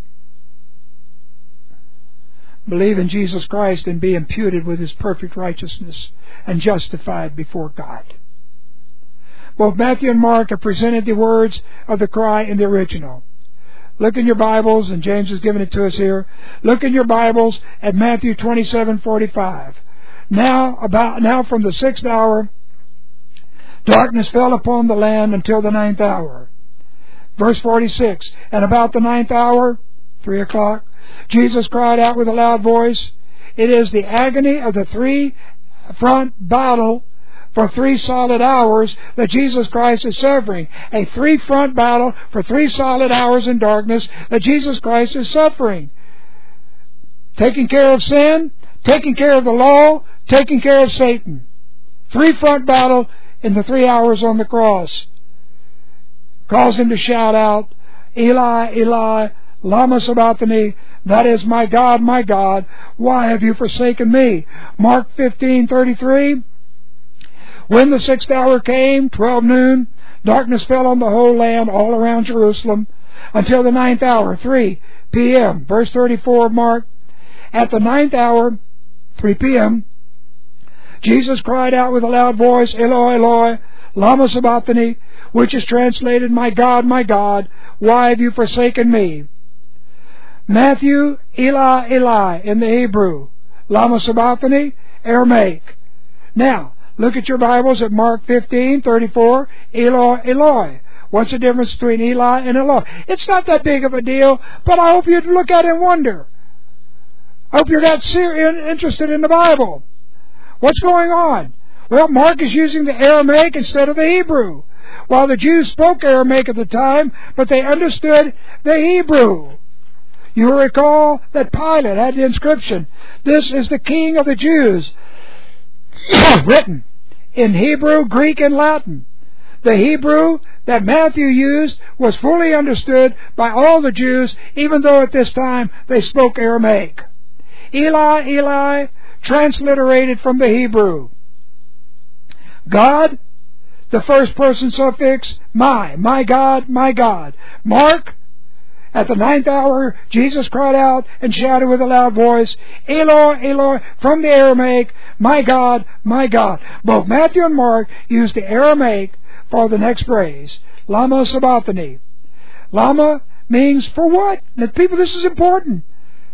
Believe in Jesus Christ and be imputed with His perfect righteousness and justified before God. Both Matthew and Mark have presented the words of the cry in the original. Look in your Bibles, and James has given it to us here. Look in your Bibles at Matthew 27:45. Now from the 6th hour, darkness fell upon the land until the 9th hour. Verse 46, and about the 9th hour, 3 o'clock, Jesus cried out with a loud voice. It is the agony of the three-front battle for 3 solid hours that Jesus Christ is suffering. A 3-front battle for 3 solid hours in darkness that Jesus Christ is suffering. Taking care of sin, taking care of the law, taking care of Satan. 3-front battle in the 3 hours on the cross. Caused him to shout out, Eli, Eli, lama sabachthani, that is, my God, why have you forsaken me? Mark 15:33. When the 6th hour came, 12 noon, darkness fell on the whole land all around Jerusalem until the 9th hour, 3 p.m. Verse 34 of Mark. At the 9th hour, 3 p.m., Jesus cried out with a loud voice, Eloi, Eloi, lama sabachthani, which is translated, my God, why have you forsaken me? Matthew, Eli, Eli, in the Hebrew. Lama sabachthani, Aramaic. Now, look at your Bibles at Mark 15:34, Eloi, Eloi. What's the difference between Eli and Eloi? It's not that big of a deal, but I hope you'd look at it and wonder. I hope you're that interested in the Bible. What's going on? Well, Mark is using the Aramaic instead of the Hebrew. While the Jews spoke Aramaic at the time, but they understood the Hebrew. You will recall that Pilate had the inscription, this is the King of the Jews, written in Hebrew, Greek, and Latin. The Hebrew that Matthew used was fully understood by all the Jews, even though at this time they spoke Aramaic. Eli, Eli, transliterated from the Hebrew. God, the first person suffix, my God, Mark, at the 9th hour, Jesus cried out and shouted with a loud voice, Eloi, Eloi, from the Aramaic, my God, Both Matthew and Mark use the Aramaic for the next phrase, lama sabachthani. Lama means for what? Now, people, this is important.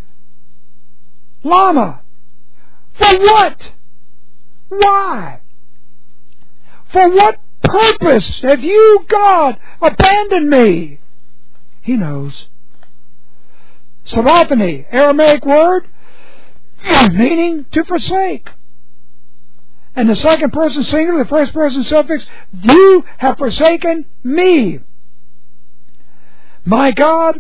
Lama. For what? Why? For what purpose have you, God, abandoned me? He knows. Sabachthani, Aramaic word, meaning to forsake. And the second person singular, the first person suffix, you have forsaken me. My God,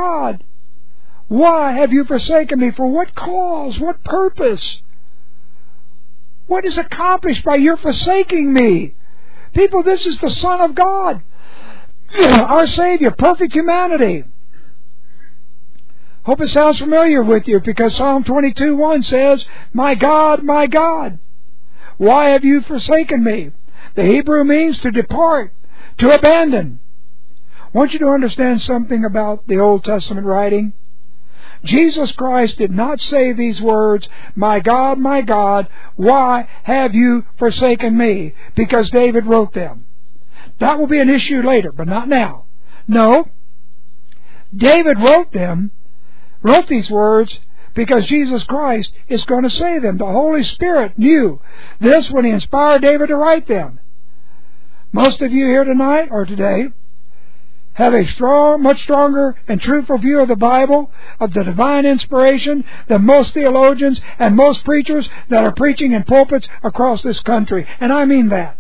why have you forsaken me? For what cause? What purpose? What is accomplished by your forsaking me? People, this is the Son of God, our Savior, perfect humanity. Hope it sounds familiar with you, because Psalm 22:1 says, my God, why have you forsaken me? The Hebrew means to depart, to abandon. I want you to understand something about the Old Testament writing. Jesus Christ did not say these words, my God, why have you forsaken me? Because David wrote them. That will be an issue later, but not now. No. David wrote these words because Jesus Christ is going to say them. The Holy Spirit knew this when He inspired David to write them. Most of you here tonight or today have a much stronger and truthful view of the Bible, of the divine inspiration, than most theologians and most preachers that are preaching in pulpits across this country. And I mean that.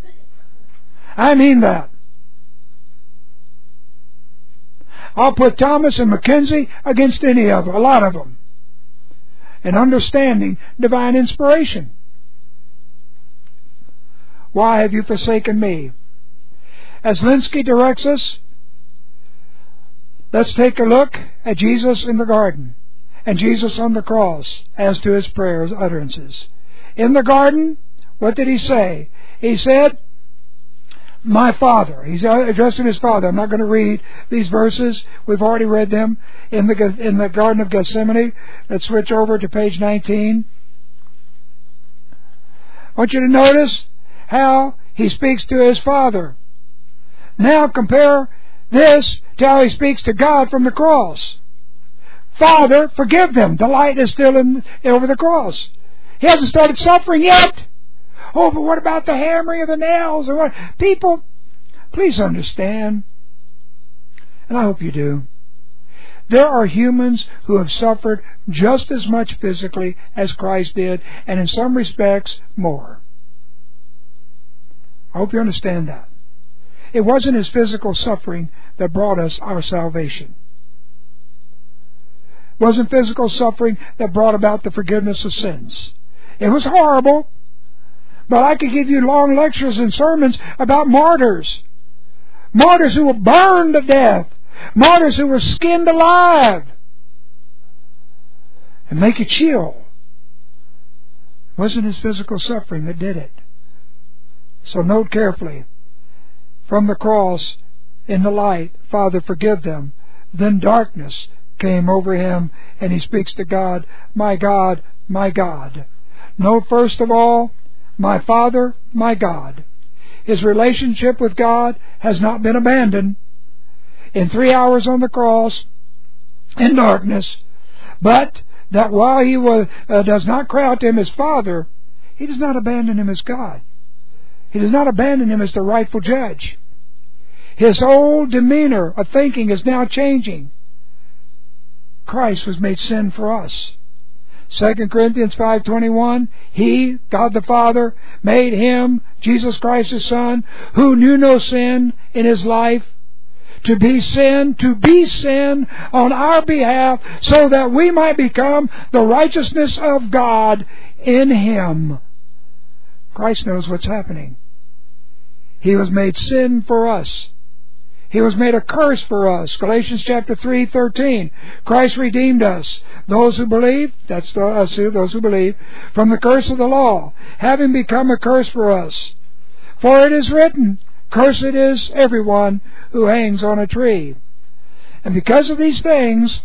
I'll put Thomas and Mackenzie against any of them, a lot of them, in understanding divine inspiration. Why have you forsaken me? As Linsky directs us, let's take a look at Jesus in the garden and Jesus on the cross as to His prayers, utterances. In the garden, what did He say? He said, my Father. He's addressing His Father. I'm not going to read these verses. We've already read them in the Garden of Gethsemane. Let's switch over to page 19. I want you to notice how He speaks to His Father. Now compare this to how He speaks to God from the cross. Father, forgive them. The light is still over the cross. He hasn't started suffering yet. Oh, but what about the hammering of the nails? Or what? People, please understand, and I hope you do, there are humans who have suffered just as much physically as Christ did, and in some respects, more. I hope you understand that. It wasn't His physical suffering that brought us our salvation. It wasn't physical suffering that brought about the forgiveness of sins. It was horrible, but I could give you long lectures and sermons about martyrs. Martyrs who were burned to death. Martyrs who were skinned alive. And make you chill. It wasn't His physical suffering that did it. So note carefully. From the cross, in the light, Father, forgive them. Then darkness came over Him, and He speaks to God, my God, my God. Note first of all, my Father, my God. His relationship with God has not been abandoned. In 3 hours on the cross, in darkness, but that while He does not cry out to Him as Father, He does not abandon Him as God. He does not abandon Him as the rightful judge. His whole demeanor of thinking is now changing. Christ was made sin for us. 2 Corinthians 5:21, He, God the Father, made Him, Jesus Christ His Son, who knew no sin in His life, to be sin on our behalf, so that we might become the righteousness of God in Him. Christ knows what's happening. He was made sin for us. He was made a curse for us. Galatians chapter 3:13. Christ redeemed us. Those who believe, that's us here, those who believe, from the curse of the law, having become a curse for us. For it is written, cursed is everyone who hangs on a tree. And because of these things,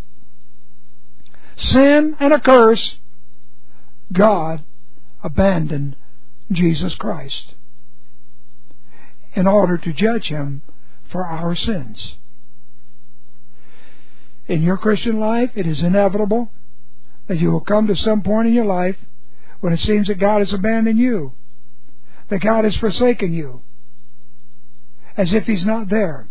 sin and a curse, God abandoned Jesus Christ in order to judge Him for our sins. In your Christian life, it is inevitable that you will come to some point in your life when it seems that God has abandoned you, that God has forsaken you, as if He's not there.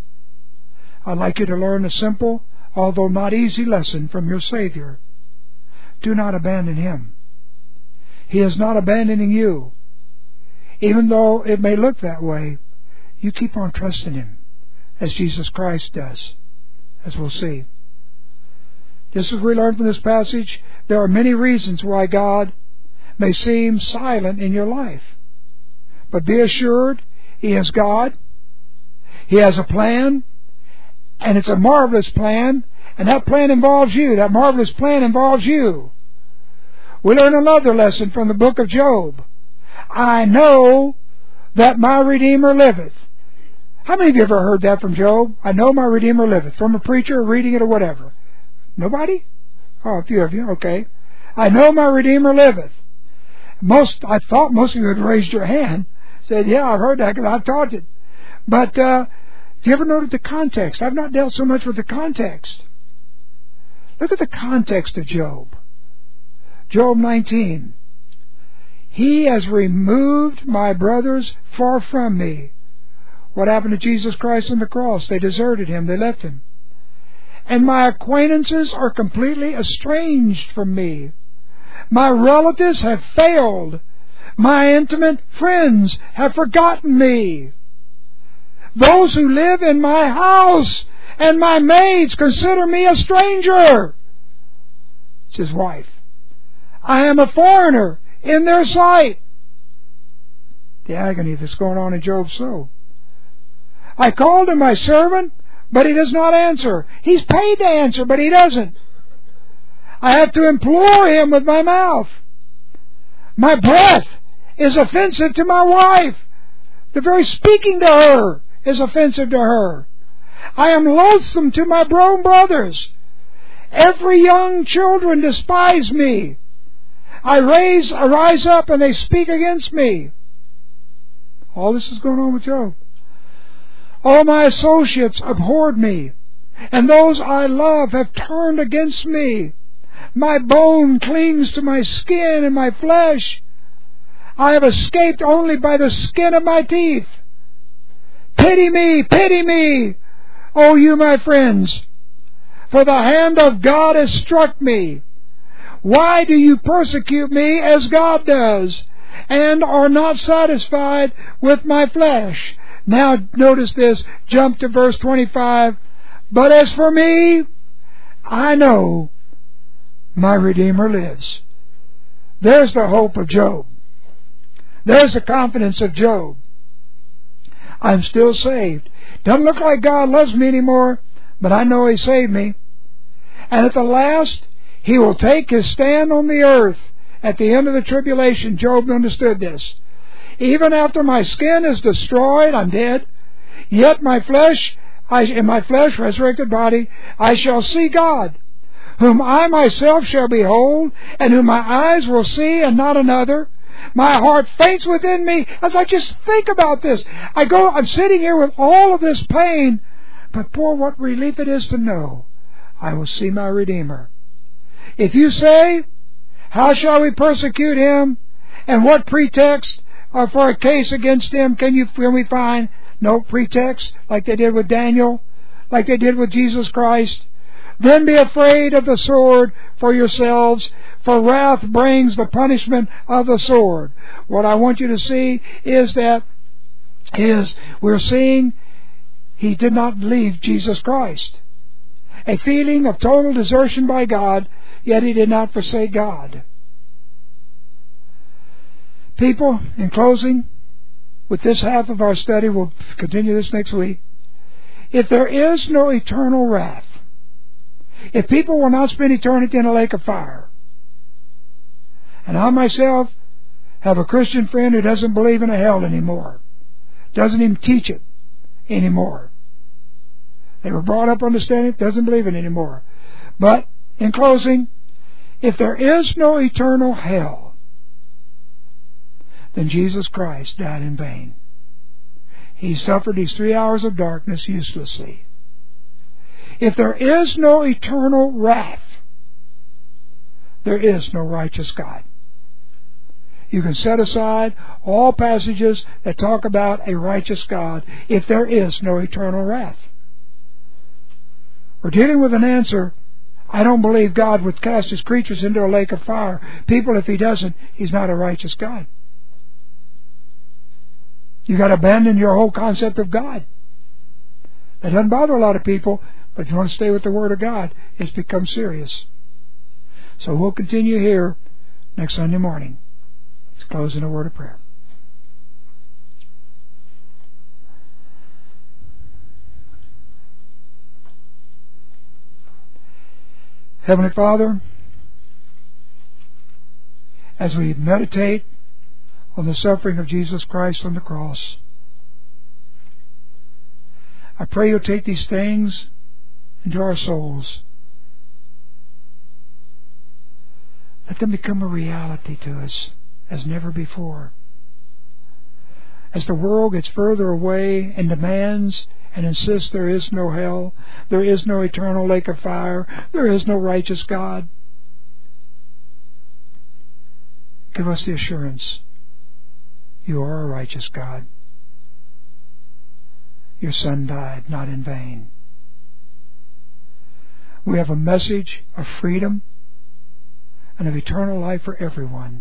I'd like you to learn a simple, although not easy lesson from your Savior. Do not abandon Him. He is not abandoning you. Even though it may look that way, you keep on trusting Him, as Jesus Christ does, as we'll see. Just as we learn from this passage, there are many reasons why God may seem silent in your life. But be assured, He is God. He has a plan, and it's a marvelous plan, and that plan involves you. That marvelous plan involves you. We learn another lesson from the book of Job. I know that my Redeemer liveth. How many of you ever heard that from Job? I know my Redeemer liveth. From a preacher reading it or whatever. Nobody? Oh, a few of you. Okay. I know my Redeemer liveth. I thought most of you had raised your hand. Said, yeah, I've heard that because I've taught it. But have you ever noted the context? I've not dealt so much with the context. Look at the context of Job. Job 19. He has removed my brothers far from me. What happened to Jesus Christ on the cross? They deserted Him. They left Him. And my acquaintances are completely estranged from me. My relatives have failed. My intimate friends have forgotten me. Those who live in my house and my maids consider me a stranger. It's his wife. I am a foreigner in their sight. The agony that's going on in Job's soul. I called to my servant, but he does not answer. He's paid to answer, but he doesn't. I have to implore him with my mouth. My breath is offensive to my wife. The very speaking to her is offensive to her. I am loathsome to my grown brothers. Every young children despise me. I rise up and they speak against me. All this is going on with Job. All my associates abhorred me, and those I love have turned against me. My bone clings to my skin and my flesh. I have escaped only by the skin of my teeth. Pity me, pity me, O you my friends, for the hand of God has struck me. Why do you persecute me as God does, and are not satisfied with my flesh? Now notice this, jump to verse 25. But as for me, I know my Redeemer lives. There's the hope of Job. There's the confidence of Job. I'm still saved. Doesn't look like God loves me anymore, but I know He saved me. And at the last, He will take His stand on the earth. At the end of the tribulation, Job understood this. Even after my skin is destroyed, I'm dead, yet in my flesh, resurrected body, I shall see God, whom I myself shall behold, and whom my eyes will see, and not another. My heart faints within me as I just think about this. I'm sitting here with all of this pain, but boy, what relief it is to know I will see my Redeemer. If you say, how shall we persecute Him? And what pretext for a case against Him can we find? No pretext, like they did with Daniel, like they did with Jesus Christ. Then be afraid of the sword for yourselves, for wrath brings the punishment of the sword. What I want you to see is we're seeing He did not leave Jesus Christ. A feeling of total desertion by God, yet He did not forsake God. People, in closing, with this half of our study, we'll continue this next week. If there is no eternal wrath, if people will not spend eternity in a lake of fire, and I myself have a Christian friend who doesn't believe in a hell anymore, doesn't even teach it anymore. They were brought up understanding it, doesn't believe it anymore. But, in closing, if there is no eternal hell, then Jesus Christ died in vain. He suffered these 3 hours of darkness uselessly. If there is no eternal wrath, there is no righteous God. You can set aside all passages that talk about a righteous God if there is no eternal wrath. We're dealing with an answer. I don't believe God would cast His creatures into a lake of fire. People, if He doesn't, He's not a righteous God. You've got to abandon your whole concept of God. That doesn't bother a lot of people, but if you want to stay with the Word of God, it's become serious. So we'll continue here next Sunday morning. Let's close in a word of prayer. Heavenly Father, as we meditate on the suffering of Jesus Christ on the cross, I pray You'll take these things into our souls. Let them become a reality to us as never before. As the world gets further away and demands and insists there is no hell, there is no eternal lake of fire, there is no righteous God, give us the assurance You are a righteous God. Your Son died not in vain. We have a message of freedom and of eternal life for everyone.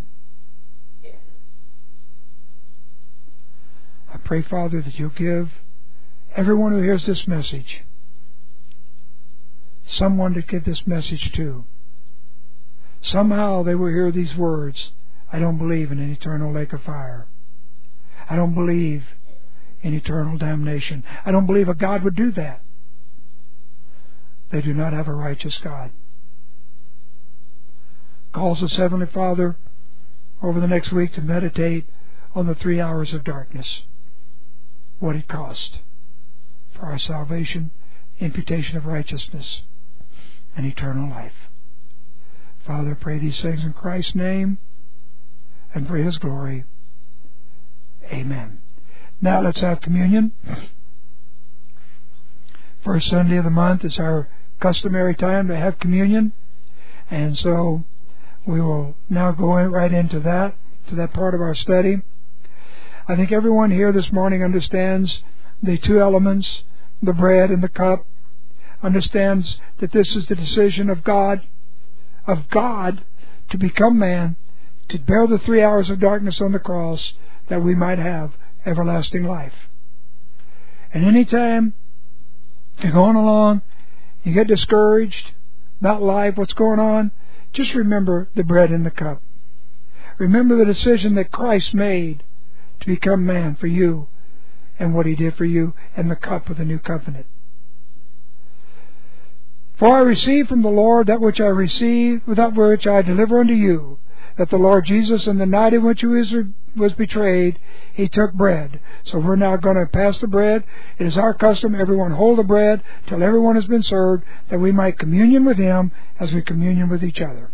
I pray, Father, that You'll give everyone who hears this message someone to give this message to. Somehow they will hear these words, I don't believe in an eternal lake of fire. I don't believe in eternal damnation. I don't believe a God would do that. They do not have a righteous God. Calls us, Heavenly Father, over the next week to meditate on the 3 hours of darkness. What it cost for our salvation, imputation of righteousness, and eternal life. Father, I pray these things in Christ's name and for His glory. Amen. Now let's have communion. First Sunday of the month is our customary time to have communion. And so we will now go right into that, to that part of our study. I think everyone here this morning understands the two elements, the bread and the cup, understands that this is the decision of God to become man, to bear the 3 hours of darkness on the cross, that we might have everlasting life. And any time you're going along, you get discouraged about life, what's going on, just remember the bread and the cup. Remember the decision that Christ made to become man for you, and what He did for you, and the cup of the new covenant. For I received from the Lord that which I received, that which I deliver unto you, that the Lord Jesus, in the night in which He was betrayed, He took bread. So we're now going to pass the bread. It is our custom, everyone hold the bread till everyone has been served, that we might communion with Him as we communion with each other.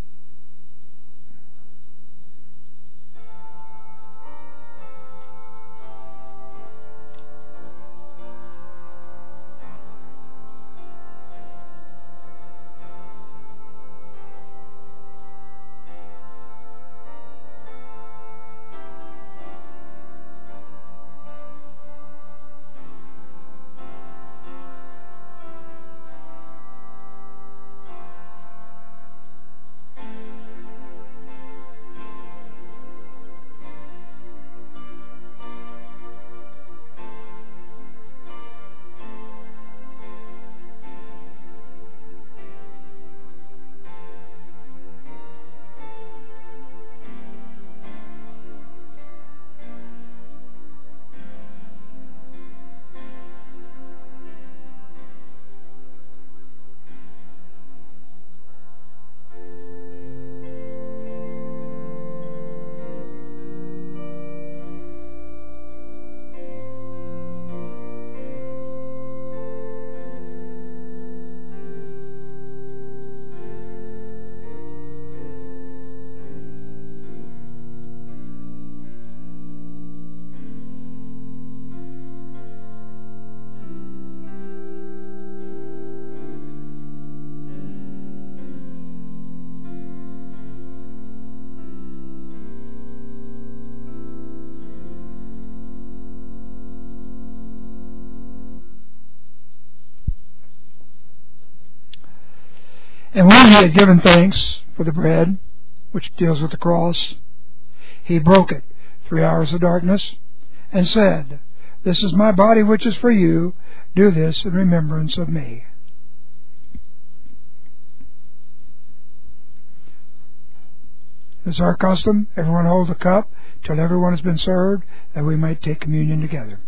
And when He had given thanks for the bread, which deals with the cross, He broke it, 3 hours of darkness, and said, This is my body which is for you. Do this in remembrance of me. It's our custom. Everyone hold the cup till everyone has been served, that we might take communion together.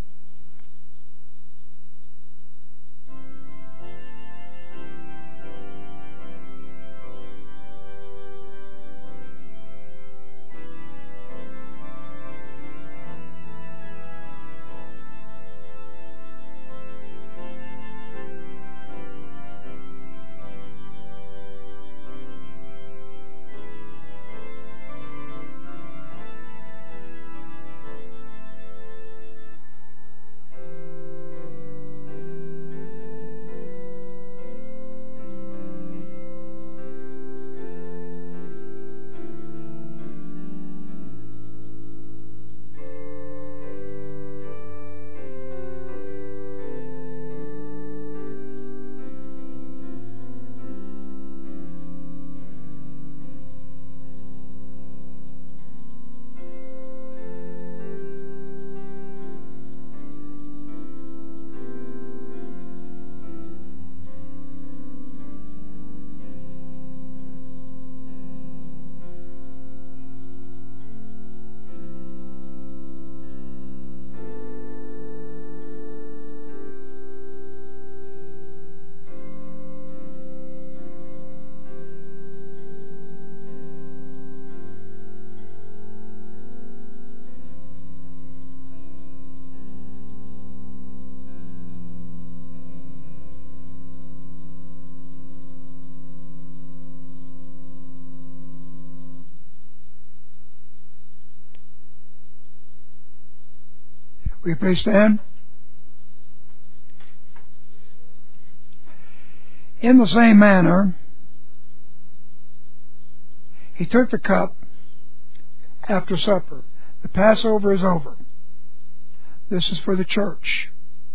Will you please stand? In the same manner, He took the cup after supper. The Passover is over. This is for the church.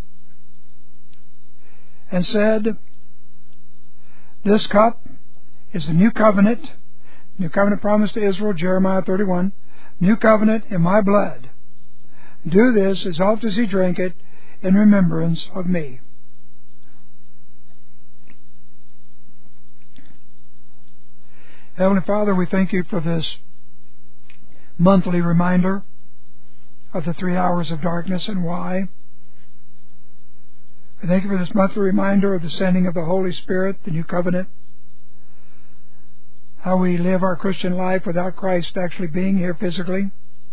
And said, this cup is the new covenant promised to Israel, Jeremiah 31, new covenant in my blood. Do this as often as you drink it in remembrance of me. Heavenly Father, we thank you for this monthly reminder of the 3 hours of darkness and why. We thank you for this monthly reminder of the sending of the Holy Spirit, the new covenant, how we live our Christian life without Christ actually being here physically.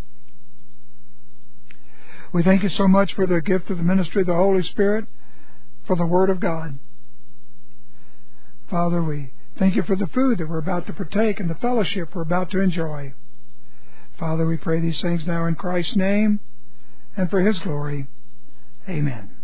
We thank you so much for the gift of the ministry of the Holy Spirit, for the Word of God. Father, we thank you for the food that we're about to partake and the fellowship we're about to enjoy. Father, we pray these things now in Christ's name and for His glory. Amen.